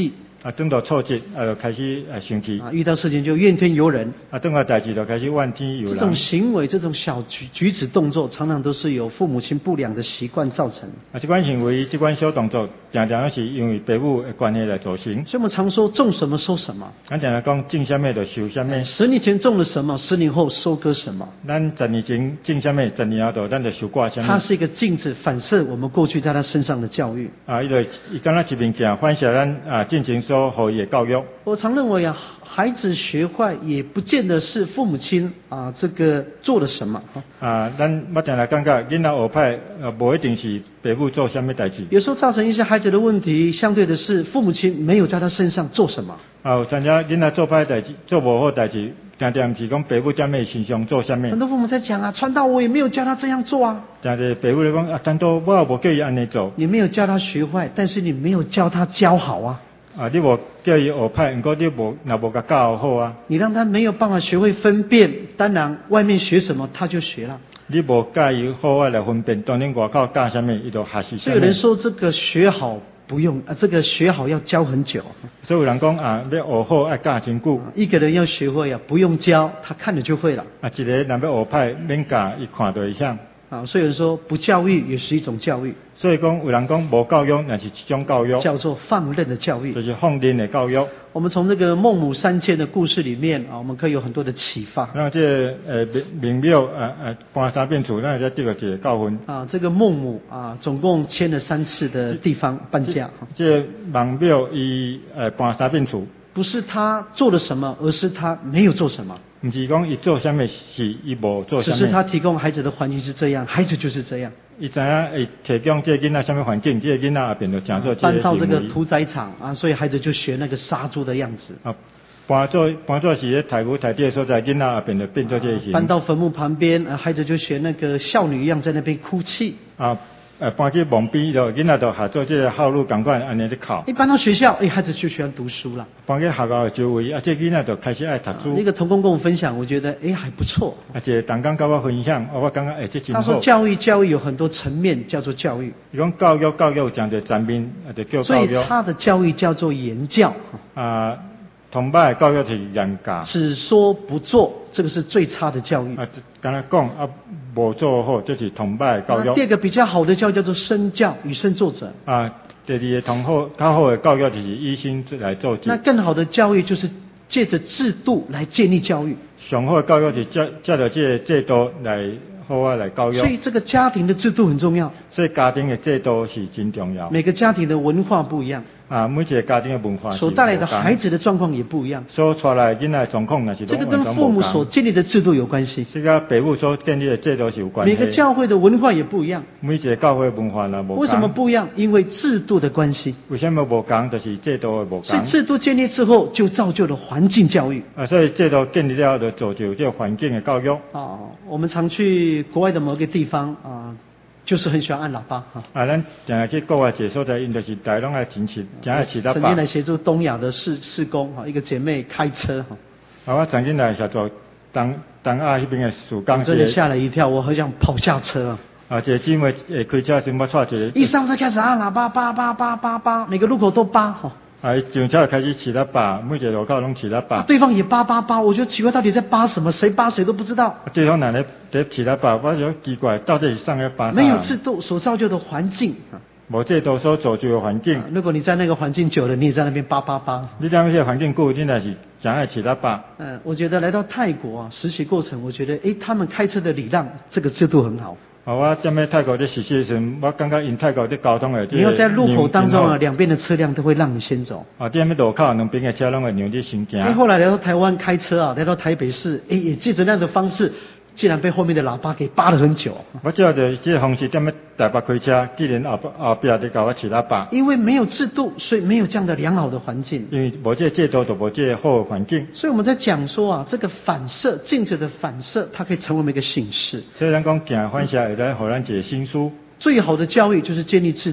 啊，等到挫折啊，就开始啊生气。 啊，遇到事情就怨天尤人。 啊，等到代志就开始怨天尤人。 这种行为、这种小举举止动作，常常都是由父母亲不良的习惯造成。 啊，这款行为、这款小动作，常常是因为父母的关系来造成。 所以我们常说种什么收什么。 咱常常讲种什么就收什么。 十年前种了什么，十年后收割什么。 咱十年前种什么，十年后咱就收割什么。 它是一个镜子，反射我们过去在他身上的教育。 啊，伊就伊敢若一面镜，反射咱啊进行所予伊的教育。 我常认为啊，孩子学坏也不见得是父母亲啊这个做了什么。 啊，咱我常常感觉囡仔学歹，呃，无一定是父母做什么代志。 有时候造成一些孩子的问题，相对的是父母亲没有在他身上做什么。 啊，有参加囡仔做歹代志，做无好代志，常常毋是讲父母在咩身上做什么。 很多父母在讲啊，传道我也没有教他这样做啊。 常常父母来讲啊，传道我也无叫伊安尼做。 你没有教他学坏，但是你没有教他教好啊。 啊，你无叫伊学歹，不过你无若无甲教好啊。 你让他没有办法学会分辨，当然外面学什么他就学了。 你无教伊好啊来分辨，当然外口教什么，伊就学习什么。 所以有人说这个学好不用啊，这个学好要教很久。 所以有人讲啊，要学好要教真久。 一个人要学会啊，不用教，他看了就会了。 啊，一个人要学歹，免教，伊看就会晓。 啊，所以有人说不教育也是一种教育。 所以讲有人讲无教育，那是一种教育， 叫做放任的教育， 就是放任的教育。 我们从这个孟母三迁的故事里面啊，我们可以有很多的启发。 那这呃明庙呃呃搬三变厝，那才得到一个教训。 啊，这个孟母啊，总共迁了三次的地方搬家。 这孟庙伊呃搬三变厝， 不是他做了什么，而是他没有做什么。 不是讲伊做什么事，伊无做什么。 只是他提供孩子的环境是这样，孩子就是这样。 伊知影会提供这个囡仔什么环境，这个囡仔也变得讲做这个搬到这个屠宰场啊，所以孩子就学那个杀猪的样子。 啊，搬做搬做是咧抬牛抬地的所在，囡仔也变得变做这些。 搬到坟墓旁边，啊，孩子就学那个孝女一样在那边哭泣。 啊。呃，搬去墓边就囡仔就学做这个孝女同款安尼咧哭。 一搬到学校，哎，孩子就喜欢读书了。 搬去学校的周围，啊，这囡仔就开始爱读书。 那个同工跟我分享，我觉得哎还不错。 而且同工跟我分享，我感觉哎这真好。 他说教育教育有很多层面，叫做教育。 伊讲教育教育有讲的层面，啊就叫教育。 所以他的教育叫做言教。 啊。同摆教育是严格， 只说不做，这个是最差的教育。 啊，刚才讲啊，无做好，这是同摆教育。 第二个比较好的教育叫做身教，以身作则。 啊，第二个同好较好的教育就是以身来做则。 那更好的教育就是借着制度来建立教育。 上好的教育是借借着这个制度来好啊来教育。 所以这个家庭的制度很重要。 所以家庭的制度是真重要。 每个家庭的文化不一样。 啊，每一个家庭的文化所带来的孩子的状况也不一样。 所带来囡仔的状况也是。 这个跟父母所建立的制度有关系。 这个父母所建立的制度是有关系。 每个教会的文化也不一样。 每一个教会文化呢无。 为什么不一样？因为制度的关系。 为什么无同？就是制度的无同。 所以制度建立之后，就造就了环境教育。 啊，所以制度建立了就造就这个环境的教育。 哦，我们常去国外的某个地方啊。就是很喜欢按喇叭哈。 啊，咱常常去国外一个所在，因就是大拢爱停起，常爱起喇叭。 曾经来协助东亚的事事工哈，一个姐妹开车哈。 啊，我曾经来协助东东亚那边的事工。 真的吓了一跳，我很想跑下车啊。 啊，这姐妹诶开车时我带一个。 一上车开始按喇叭，叭叭叭叭叭，每个路口都叭哈。 啊，上车开始起喇叭，每一个路口拢起喇叭。 对方也叭叭叭，我觉得奇怪，到底在叭什么？谁叭谁都不知道。 对方哪来在起喇叭？我觉得奇怪，到底是上个叭？ 没有制度所造就的环境。 无制度所造就的环境。 如果你在那个环境久了，你也在那边叭叭叭。 你在那些环境久，你那是常爱起喇叭。 嗯，我觉得来到泰国啊，实习过程，我觉得诶，他们开车的礼让这个制度很好。 啊，我在咩泰国在实习时，我感觉因泰国的交通的。 你要在路口当中啊，两边的车辆都会让你先走。 啊，在咩路口两边的车拢会让你先行。 哎，后来来到台湾开车啊，来到台北市，哎，也借着那样的方式，竟然被后面的喇叭给扒了很久。 我知道的这个方式在咩台北开车，既然后后边在搞我起喇叭。 因为没有制度，所以没有这样的良好的环境。 因为无这制度，就无这好的环境。 所以我们在讲说啊，这个反射镜子的反射，它可以成为我们一个醒示。 所以咱讲镜反射会来，互咱一个醒思。 最好的教育就是建立制度，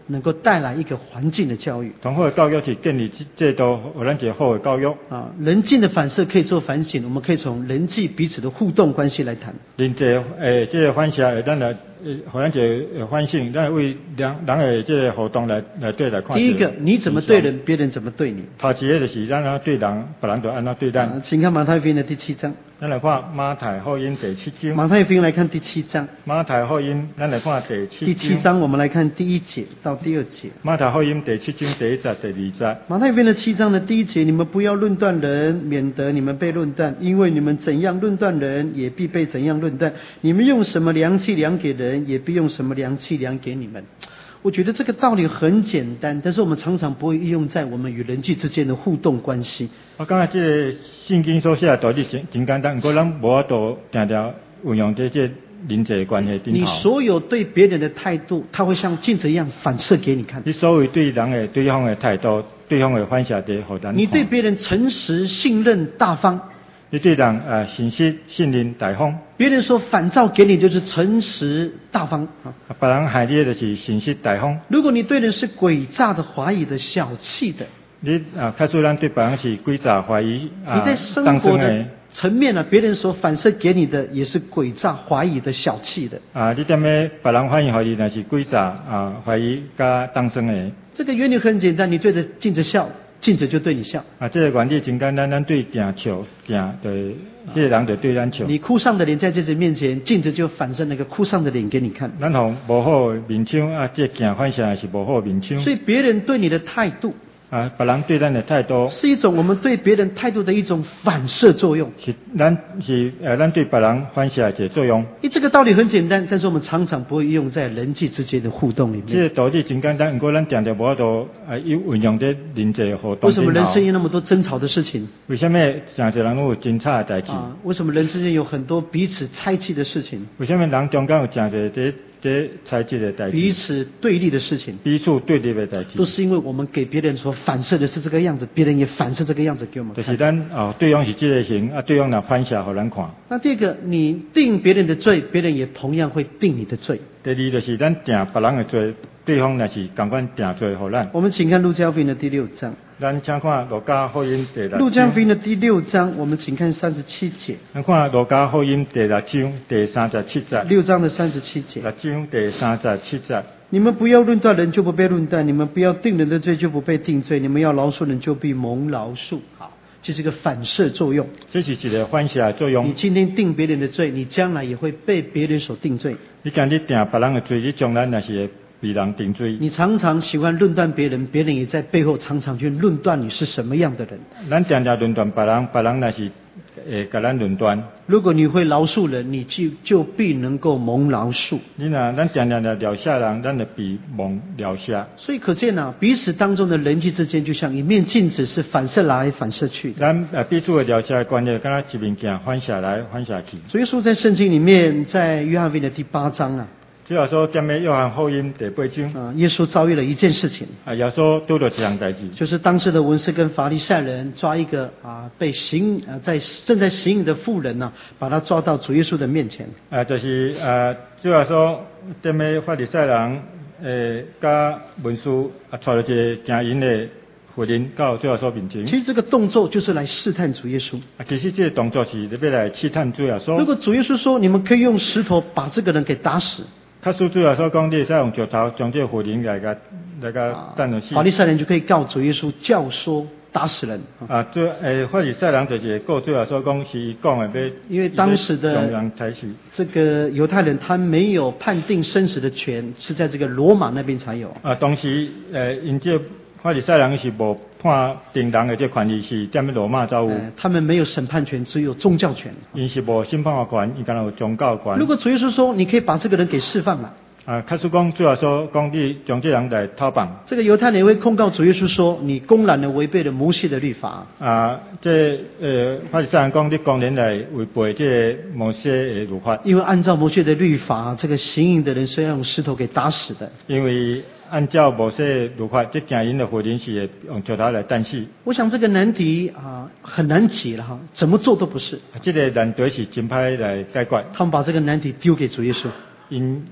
能够带来一个环境的教育。 同好的教育是建立制度，有咱一个好的教育。 啊，人际的反射可以做反省，我们可以从人际彼此的互动关系来谈。 人际诶，这个反射会咱来，呃，互咱一个反省，咱为人人的这个互动来来对来看。 第一个，你怎么对人，别人怎么对你。 头一个就是咱安对人，别人就安怎对咱。 啊，请看马太福音的第七章。 咱来看马太福音第七章。 马太福音来看第七章。 马太福音，咱来看第七章。 第七章我们来看第一节到第二节。 马太福音第七章第一节、第二节。 马太福音的七章的第一节，你们不要论断人，免得你们被论断，因为你们怎样论断人，也必被怎样论断。你们用什么量器量给人，也必用什么量器量给你们。我觉得这个道理很简单，但是我们常常不会应用在我们与人际之间的互动关系。 我感觉这个圣经所写的道理真真简单，不过咱无法度常常运用在这人际关系顶头。 你所有对别人的态度，它会像镜子一样反射给你看。 你所有对人的对方的态度，对方的反射在互咱看。 你对别人诚实、信任、大方。 你对人呃信息、信任、大方。 别人说反照给你就是诚实大方啊， 别人害你的就是信息大方。 如果你对人是诡诈的、怀疑的、小气的， 你啊，开始咱对别人是诡诈、怀疑啊， 你在生活的层面呢、啊，别人所反射给你的也是诡诈、怀疑的、小气的啊。你踮咧别人反应互你，那是诡诈啊、怀疑加当生的。 这个原理很简单，你对着镜子笑。镜子就对你笑啊！这个原理真简单，咱对镜笑，镜对，这个人就对咱笑。 你哭丧的脸在镜子面前，镜子就反射那个哭丧的脸给你看。 咱从无好面相啊，这镜反射是无好面相。 所以别人对你的态度啊，别人对咱的态度是一种我们对别人态度的一种反射作用。 是咱是呃，咱对别人反射的作用。 因为这个道理很简单，但是我们常常不会用在人际之间的互动里面。 这个道理真简单，不过咱常常无法度啊，运用在人际互动。 为什么人生有那么多争吵的事情？ 为什么常常人有争吵的代志？ 啊，为什么人之间有很多彼此猜忌的事情？ 为什么人中间有常常这这猜忌的代志？ 彼此对立的事情， 彼此对立的代志， 都是因为我们给别人所反射的是这个样子，别人也反射这个样子给我们看。 就是咱哦，对方是这个型啊，对方若反射给咱看。 那第二个，你定别人的罪，别人也同样会定你的罪。 第二就是咱定别人的罪，对方若是同款定罪给咱。 我们请看路加福音的第六章。 咱请看路加福音第六章。 路加福音的第六章，我们请看三十七节。 咱看路加福音第六章第三十七节。 六章的三十七节。 六章第三十七节。 你们不要论断人，就不被论断；你们不要定人的罪，就不被定罪；你们要饶恕人，就必蒙饶恕。好，这是一个反射作用。 这是一个反射作用。 你今天定别人的罪，你将来也会被别人所定罪。 你今日定别人的罪，你将来也是被人定罪。 你常常喜欢论断别人，别人也在背后常常去论断你是什么样的人。 咱常常论断别人，别人也是诶，甲咱论断。 如果你会饶恕人，你就就必能够蒙饶恕。 你若咱常常的饶下人，咱就必蒙饶下。 所以可见啊，彼此当中的人际之间，就像一面镜子，是反射来反射去的。 咱呃彼此的饶下关系，敢若一面镜反射来反射去。 主耶稣在圣经里面，在约翰福音的第八章啊。 主要说踮咧约翰福音第八章啊，耶稣遭遇了一件事情啊，耶稣拄到一项代志， 就是当时的文士跟法利赛人抓一个啊被刑啊在正在刑的妇人呢、啊，把他抓到主耶稣的面前啊，就是啊，主要说踮咧法利赛人诶，甲文士啊，带了一个行淫的妇人到主要说面前。 其实这个动作就是来试探主耶稣啊，其实这个动作是要来试探主要说。 如果主耶稣说你们可以用石头把这个人给打死。 他说主要说讲，你会使用石头将这个妇人来个来个弹落死。 法利赛人就可以告主耶稣教唆打死人。 啊，这诶，法利赛人就是告主要说讲是讲的要， 因为当时的将人抬死。这个犹太人他没有判定生死的权，是在这个罗马那边才有。 啊，当时诶，因这法利赛人是无判定人的这权利是踮咧罗马州有、呃。 他们没有审判权，只有宗教权。 因是无审判的权，伊敢若有宗教权。 如果主耶稣说你可以把这个人给释放了。 啊，开始讲主要说讲你将这人来讨绑。 这个犹太人会控告主耶稣说你公然的违背了摩西的律法。 啊，这呃法利赛人讲你公然来违背这摩西的律法。 因为按照摩西的律法，这个行淫的人是要用石头给打死的。 因为按照摩西律法，这行淫的妇人是用石头来弹死。 我想这个难题啊很难解了哈，怎么做都不是。 这个难题是真歹来解决。 他们把这个难题丢给主耶稣。 因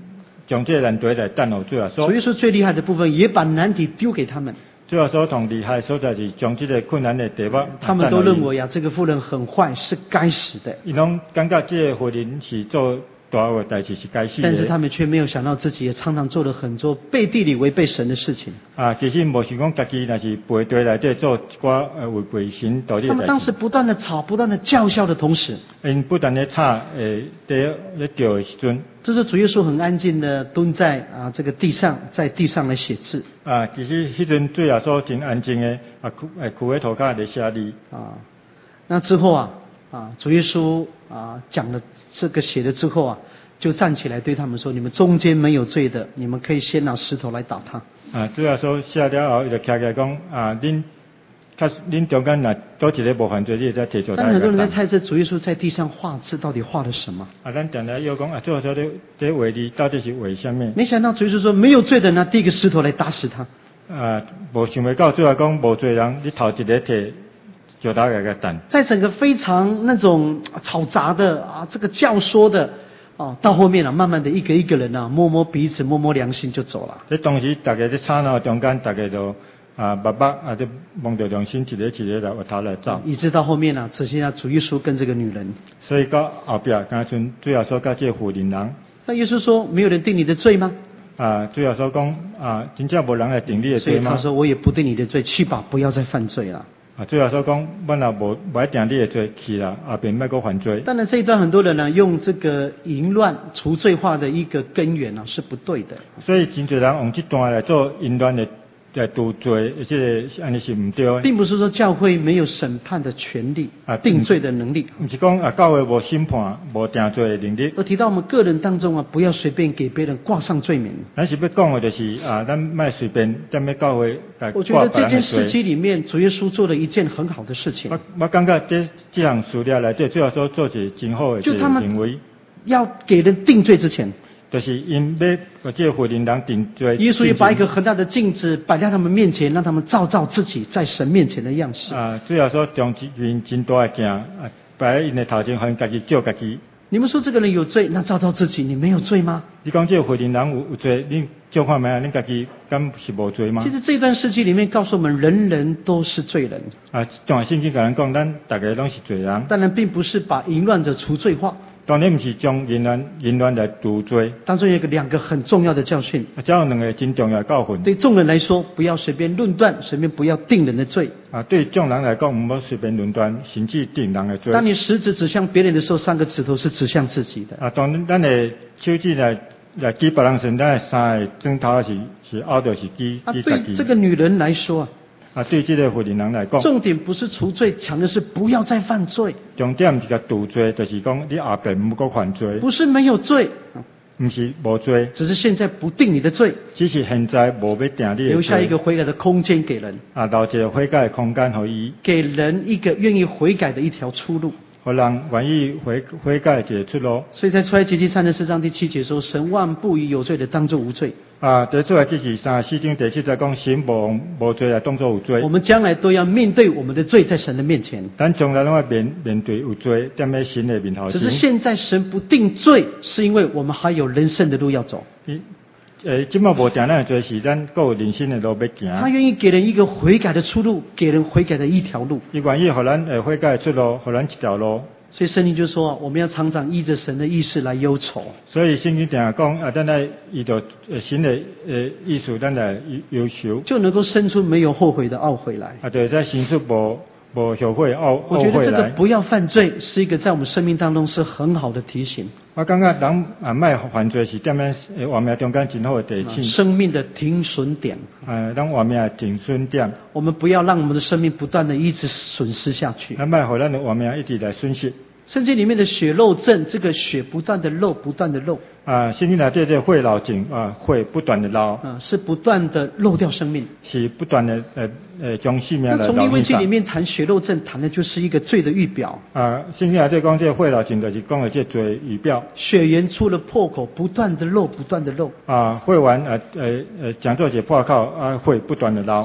将这难题来担候主耶稣。 主耶稣最厉害的部分，也把难题丢给他们。 主耶稣同厉害所在是将这个困难的题目， 他们都认为呀、啊，这个妇人很坏，是该死的。 伊拢感觉这个妇人是做大恶代志，是该死的。 但是他们却没有想到自己也常常做了很多背地里违背神的事情。 啊，其实无想讲家己那是背地内底做一寡呃违背神道理的代志。 他们当时不断的吵，不断的叫嚣的同时， 因不断的吵，诶，在咧叫的时阵， 这是主耶稣很安静的蹲在啊这个地上，在地上来写字。 啊，其实迄阵主耶稣真安静的啊，苦诶苦喺涂骹咧写字。 啊，那之后啊啊，主耶稣啊讲了这个写了之后啊，就站起来对他们说：“你们中间没有罪的，你们可以先拿石头来打他。” 啊，主耶稣写了后，伊就徛起来讲：啊，恁，较恁中间若多一个无犯罪，你再提出来。 但很多人在猜测主耶稣在地上画字到底画了什么。 啊，咱定来又讲啊，主耶稣咧咧画字到底是画什么？ 没想到主耶稣说：“没有罪的，拿第一个石头来打死他。” 啊，无想袂到主要讲无罪人，你头一个摕就打个个蛋。 在整个非常那种吵杂的啊，这个教说的。哦，到后面啊，慢慢的一个一个人啊，摸摸鼻子，摸摸良心就走了。 这当时大家在吵闹中间，大家都啊，爸爸啊，就望着良心，一个一个来回头来走。 一直到后面啊，只剩下主耶稣跟这个女人。 所以到后边，刚才主要说跟这个妇人人。 那耶稣说：“没有人定你的罪吗？” 啊，主要说讲啊，真正无人来定你的罪吗？ 所以他说：“我也不定你的罪，去吧，不要再犯罪了。” 啊，主要说讲，阮也无无爱定你的罪去啦，后边莫搁犯罪。 当然，这一段很多人呢，用这个淫乱除罪化的一个根源呢、啊，是不对的。 所以真侪人用这段来做淫乱的来除罪，这个安尼是唔对的。 并不是说教会没有审判的权利啊，定罪的能力。 唔是讲啊，教会无审判、无定罪的能力。 我提到我们个人当中啊，不要随便给别人挂上罪名。 咱是要讲的就是啊，咱莫随便踮咧教会来挂别人的罪。 我觉得这件事情里面，主耶稣做了一件很好的事情。 我我感觉这这项事例来，这主要说做一真好的就他们行为。 要给人定罪之前。 就是因要把这个妇人人定罪。 耶稣也把一个很大的镜子摆在他们面前，让他们照照自己在神面前的样式。 啊，主要说将一面真大的镜啊摆在因的头前，互因家己照家己。 你们说这个人有罪，那照照自己，你没有罪吗？ 你讲这个妇人人有有罪，你照看卖，你家己敢是无罪吗？ 其实这段事迹里面告诉我们，人人都是罪人。 啊，从圣经甲咱讲，咱大家拢是罪人。 当然，并不是把淫乱者除罪化。 当然不是将淫乱淫乱来除罪。 当中有一个两个很重要的教训。 啊，这有两个真重要的教训。 对众人来说，不要随便论断，随便不要定人的罪。 啊，对众人来讲，唔好随便论断，甚至定人的罪。 当你食指指向别人的时候，三个指头是指向自己的。 啊，当咱的手指来来举别人身，咱的三个指头是是拗着是举举自己。 啊，对这个女人来说啊。 啊，对这个妇人人来讲， 重点不是除罪，强的是不要再犯罪。 重点是个除罪，就是讲你后边唔好犯罪。 不是没有罪， 不是无罪， 只是现在不定你的罪， 只是现在无要定你的罪。 留下一个悔改的空间给人。 啊，留一个悔改的空间给伊， 给人一个愿意悔改的一条出路。 互人愿意悔悔改一个出路。 所以在出埃及记三十四章第七节说：“神万不以有罪的当作无罪。” 啊，在出埃及记三十四章第七节讲，神无无罪来当作有罪。 我们将来都要面对我们的罪，在神的面前。 咱将来拢要面面对有罪，踮咧神的面头前。 只是现在神不定罪，是因为我们还有人生的路要走。 呃，即马无定咱的罪，是咱各有人生的路要行。 他愿意给人一个悔改的出路，给人悔改的一条路。 伊愿意互咱呃悔改的出路，互咱一条路。 所以圣经就说，我们要常常依着神的意思来忧愁。 所以圣经定讲啊，咱来依着神的呃意思，咱来忧愁， 就能够生出没有后悔的懊悔来。 啊，对，在生出无无后悔懊我觉得这个来。 不要犯罪，是一个在我们生命当中是很好的提醒。 我感觉人啊，莫犯罪是踮咧呃活命中间真好的提醒。 生命的停损点。 啊，咱活命的停损点。 我们不要让我们的生命不断的一直损失下去。 咱莫互咱的活命一直来损失。 圣经里面的血漏症，这个血不断的漏，不断的漏。 啊，圣经内底这血漏症啊，血不断的漏。 啊，是不断的漏掉生命。 是不断的呃呃将生命来那从利未记里面谈血漏症，谈的就是一个罪的预表。 啊，圣经内底讲这血漏症，就是讲的这罪预表。 血源出了破口，不断的漏，不断的漏。 啊，血源呃呃呃，讲做一个破口啊，血不断的漏。 所以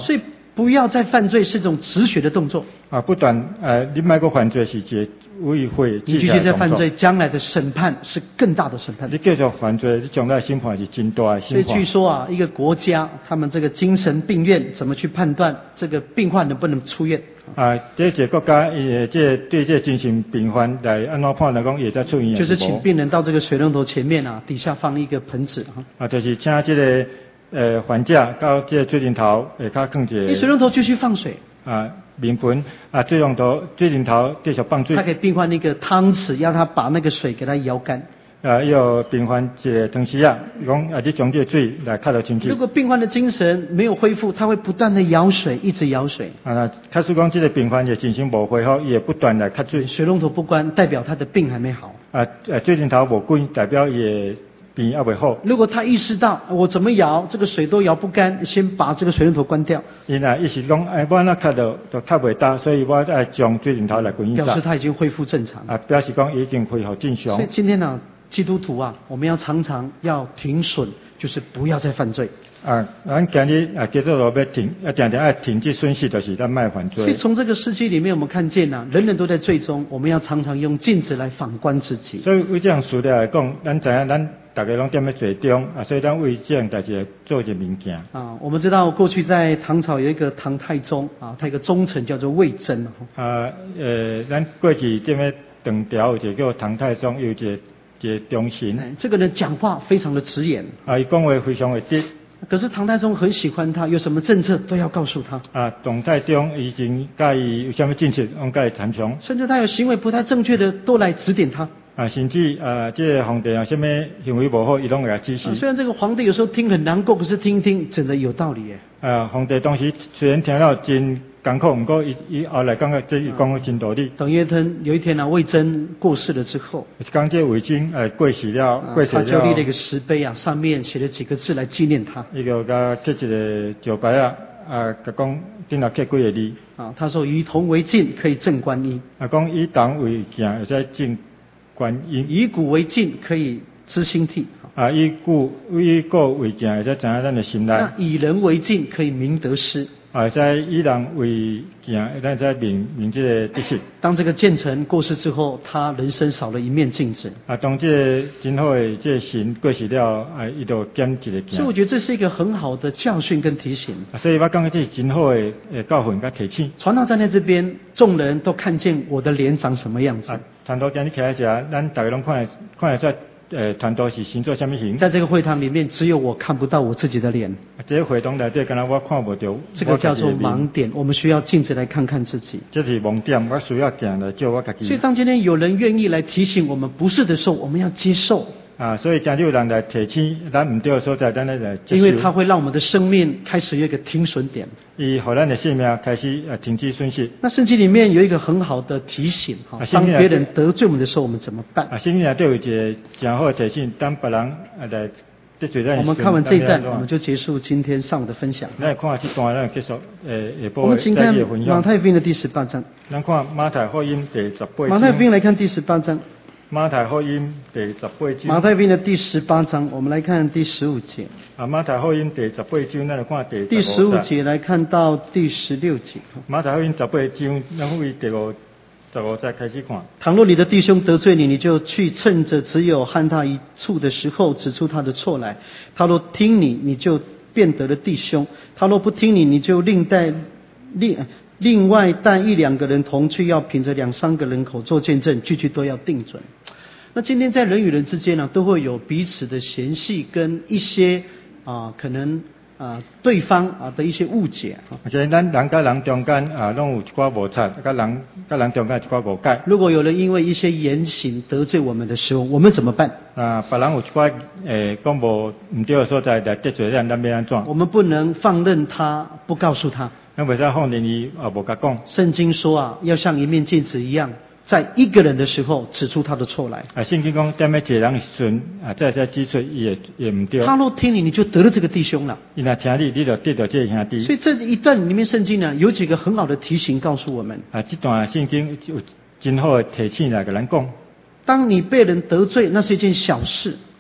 不要再犯罪是一种止血的动作。 啊，不断呃，你卖过犯罪是一个为会你继续再犯罪，将来的审判是更大的审判。 你继续犯罪，你将来审判是真大的审判。 所以据说啊，一个国家他们这个精神病院怎么去判断这个病患能不能出院？ 啊，这一个国家呃，这对这精神病患来安怎判来讲，也在出院。 就是请病人到这个水龙头前面啊，底下放一个盆子啊。 啊，就是请这个呃患者到这个水龙头下骹放一个。 你水龙头继续放水。啊， 面盆啊，水龙头水龙头继续放水。 他给病患一个汤匙，要他把那个水给他舀干。 啊，要病患一个汤匙啊，讲啊，你将这个水来卡到清气。 如果病患的精神没有恢复，他会不断的舀水，一直舀水。 啊，假使讲这个病患的精神无恢复，也不断来卡水。 水龙头不关，代表他的病还没好。 啊，啊，水龙头无关，代表也病还未好。 如果他意识到我怎么舀这个水都舀不干，先把这个水龙头关掉。 因啊，意思讲，哎，我那卡到都卡未到，所以我爱将水龙头来关一下。 表示他已经恢复正常。 啊，表示讲已经恢复正常。 所以今天呢，基督徒啊，我们要常常要停损，就是不要再犯罪。 啊，咱今日啊，基督徒要停，要常常要停止损失，就是咱卖犯罪。 所以从这个世纪里面，我们看见啊，人人都在罪中，我们要常常用镜子来反观自己。 所以为这样事来讲，咱知影咱大家拢踮咧罪中啊，所以咱为这样代志做一个物件。 啊，我们知道过去在唐朝有一个唐太宗啊，他有一个忠臣叫做魏征啊。呃，咱过去踮咧唐朝有一个叫唐太宗，有一个一个忠臣。 这个人讲话非常的直言。 啊，伊讲话非常的直。 可是唐太宗很喜欢他，有什么政策都要告诉他。 啊，唐太宗已经介意有什么政策，拢介意参详。 甚至他有行为不太正确的，都来指点他。 啊，甚至啊，这个皇帝有什么行为不好，伊拢来指示。 啊，虽然这个皇帝有时候听很难过，可是听一听真的有道理耶。 啊，皇帝当时虽然听到真艰苦，不过伊伊后来讲个这伊讲个真道理。 等于他有一天呢，魏征过世了之后， 讲这魏征诶过世了，过世了， 他就立了一个石碑啊，上面写了几个字来纪念他。 伊就甲刻一个石牌啊，啊，甲讲顶头刻几个字。 啊，他说以铜为镜，可以正观音。 啊，讲以铜为镜，会使正观音。 以古为镜，可以知兴替。 啊，以古以古为镜，会使知影咱的心内。 那以人为镜，可以明得失。 啊，在以人为镜，咱在明明这个得失。 当这个建成过世之后，他人生少了一面镜子。 啊，当这个真好的这个神过世了，啊，伊就减一个镜。 所以我觉得这是一个很好的教训跟提醒。 啊，所以我感觉这是真好的呃教训跟提醒。 传道站在这边，众人都看见我的脸长什么样子。 啊，传道今日起来时啊，咱大家拢看看得出。呃，传道是形做什么形？ 在这个会堂里面，只有我看不到我自己的脸。 这个会堂内底，敢若我看不到。 这个叫做盲点，我们需要镜子来看看自己。 这是盲点，我需要镜来照我自己。 所以，当今天有人愿意来提醒我们不是的时候，我们要接受。 啊，所以今日有人来提醒咱唔对的所在，咱来来接受。 因为它会让我们的生命开始有一个停损点。 伊互咱的生命开始呃停止损失。 那圣经里面有一个很好的提醒哈，当别人得罪我们的时候，我们怎么办？ 啊，圣经内底有一个讲好的提醒，当别人啊来得罪咱。 我们看完这一段，我们就结束今天上午的分享。 咱看这段，咱结束呃下晡我们请看的分享。 马太福音的第十八章。 咱看马太福音第十八章。 马太福音来看第十八章。 马太福音第十八章。 马太福音的第十八章，我们来看第十五节。 啊，马太福音第十八章，咱来看第第十五节来看到第十六节。 马太福音十八章，咱为第五十五节开始看。 倘若你的弟兄得罪你，你就去趁着只有和他一处的时候，指出他的错来。他若听你，你就变得了弟兄；他若不听你，你就另带另。另外带一两个人同去，要凭着两三个人口做见证，句句都要定准。那今天在人与人之间呢，都会有彼此的嫌隙跟一些啊、呃、可能啊、呃、对方啊的一些误解啊。 而且咱人甲人中间啊，拢有一寡摩擦，甲人甲人中间一寡误解。 如果有人因为一些言行得罪我们的时候，我们怎么办？ 啊，别人有一寡诶讲无唔对的所在来得罪咱，咱要安怎？ 我们不能放任他，不告诉他。 咱袂使放任伊啊，无甲讲。 圣经说啊，要像一面镜子一样，在一个人的时候指出他的错来。 啊，圣经讲，踮咧一个人的时阵啊，再再指出伊也也唔对。 他若听你，你就得了这个弟兄了。 伊若听你，你就得到这个兄弟。 所以这一段里面圣经呢，有几个很好的提醒告诉我们。 啊，这段圣经有真好的提醒来给咱讲。 当你被人得罪，那是一件小事。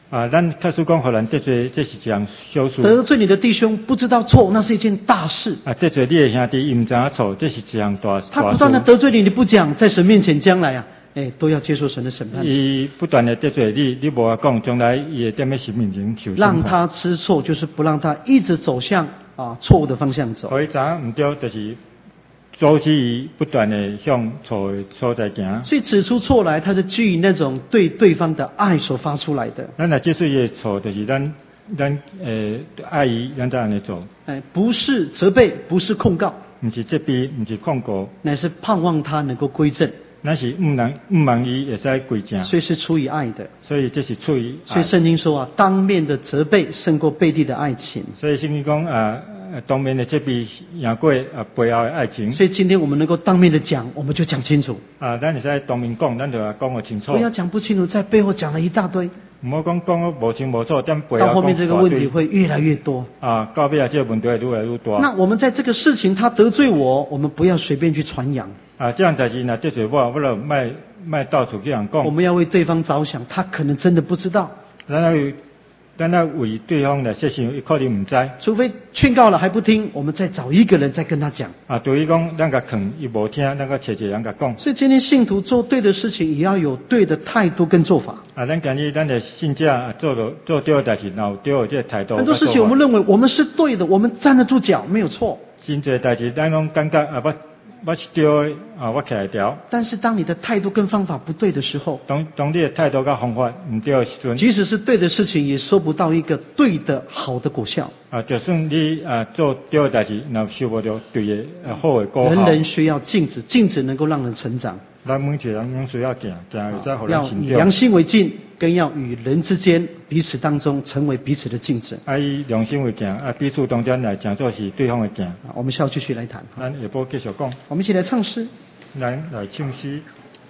啊，咱假使讲互人得罪，这是一项小事。 得罪你的弟兄不知道错，那是一件大事。 啊，得罪你的兄弟，伊唔知影错，这是一项大大事。 他不断的得罪你，你不讲，在神面前将来啊，哎，都要接受神的审判。 伊不断的得罪你，你无讲，将来伊会踮咧神面前受审判。 让他吃错，就是不让他一直走向啊错误的方向走。 可以知影唔对，就是阻止伊不断的向错的所在行。 所以指出错来，他是基于那种对对方的爱所发出来的。 咱若即使伊的错，就是咱咱诶爱伊，咱才安尼做。 哎，不是责备，不是控告， 唔是责备，唔是控告， 乃是盼望他能够归正。 那是唔能唔望伊会使归正。 所以是出于爱的。 所以这是出于爱。 所以圣经说啊，当面的责备胜过背地的爱情。 所以圣经讲啊，当面的责备赢过啊背后的爱情。 所以今天我们能够当面的讲，我们就讲清楚。 啊，咱会使当面讲，咱就讲个清楚。 不要讲不清楚，在背后讲了一大堆。 唔好讲讲无清无楚，但背后到后面这个问题会越来越多。 啊，到尾啊，这个问题会越来越多。 那我们在这个事情他得罪我，我们不要随便去传扬。 啊，这样代志若得罪我，我就卖卖到处去人讲。 我们要为对方着想，他可能真的不知道。 咱要咱要为对方来设想，伊可能唔知。 除非劝告了还不听，我们再找一个人再跟他讲。 啊，对于讲咱甲劝，伊无听，咱个找一个人甲讲。 所以今天信徒做对的事情，也要有对的态度跟做法。 啊，咱今日咱的信者做了做对的代志，然后对的这个态度。 很多事情我们认为我们是对的，我们站得住脚，没有错。 真侪代志，咱拢感觉啊，我我是对的啊，我起来调。 但是当你的态度跟方法不对的时候， 当当你的态度跟方法唔对的时阵， 即使是对的事情，也收不到一个对的好的果效。 啊，就算你啊做对的代志，然后收不到对的啊好的果效。 人人需要镜子，镜子能够让人成长。 咱每一个人拢需要镜，镜会使互人要成长。 以良心为镜，更要与人之间彼此当中成为彼此的镜子。 啊，以良心为镜，啊，彼此当中来讲做是对方的镜。 啊，我们下午继续来谈。 咱下晡继续讲。 我们一起来唱诗。 咱来唱诗。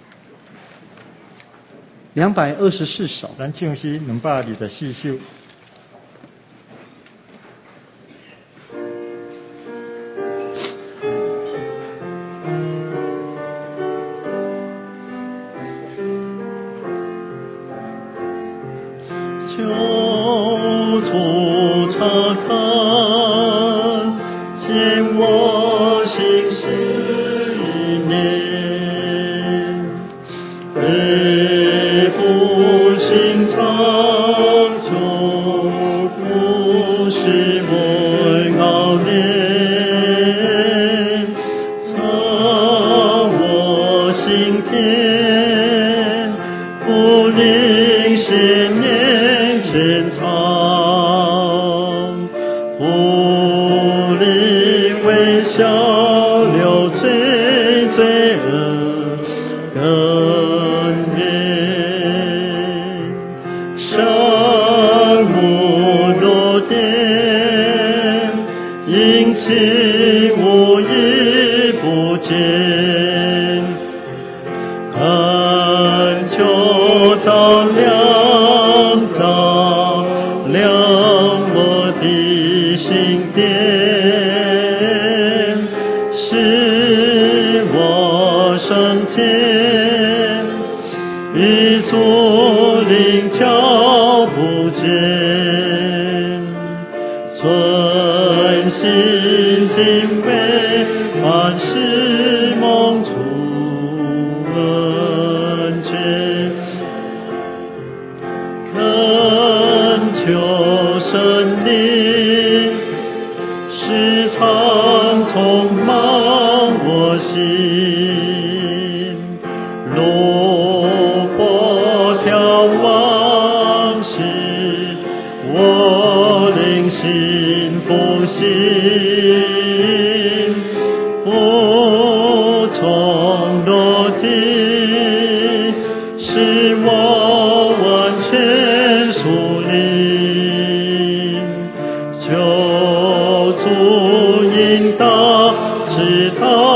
两百二十四首。 咱唱诗两百二十四首。 求主查看，见我心事一念，背负心肠，就不是我熬炼，藏我心田，不领信念。深藏，不灵微笑流罪罪恶根源，圣母落殿，殷勤无一不见，恳求照亮照亮我的心殿，使我圣洁，一处灵瞧不见，存心敬畏，凡事蒙主恩眷。恳求神灵，时常充满我心，炉火眺望时，我灵心复兴，不从落地，使我完全属灵，求主引导，直到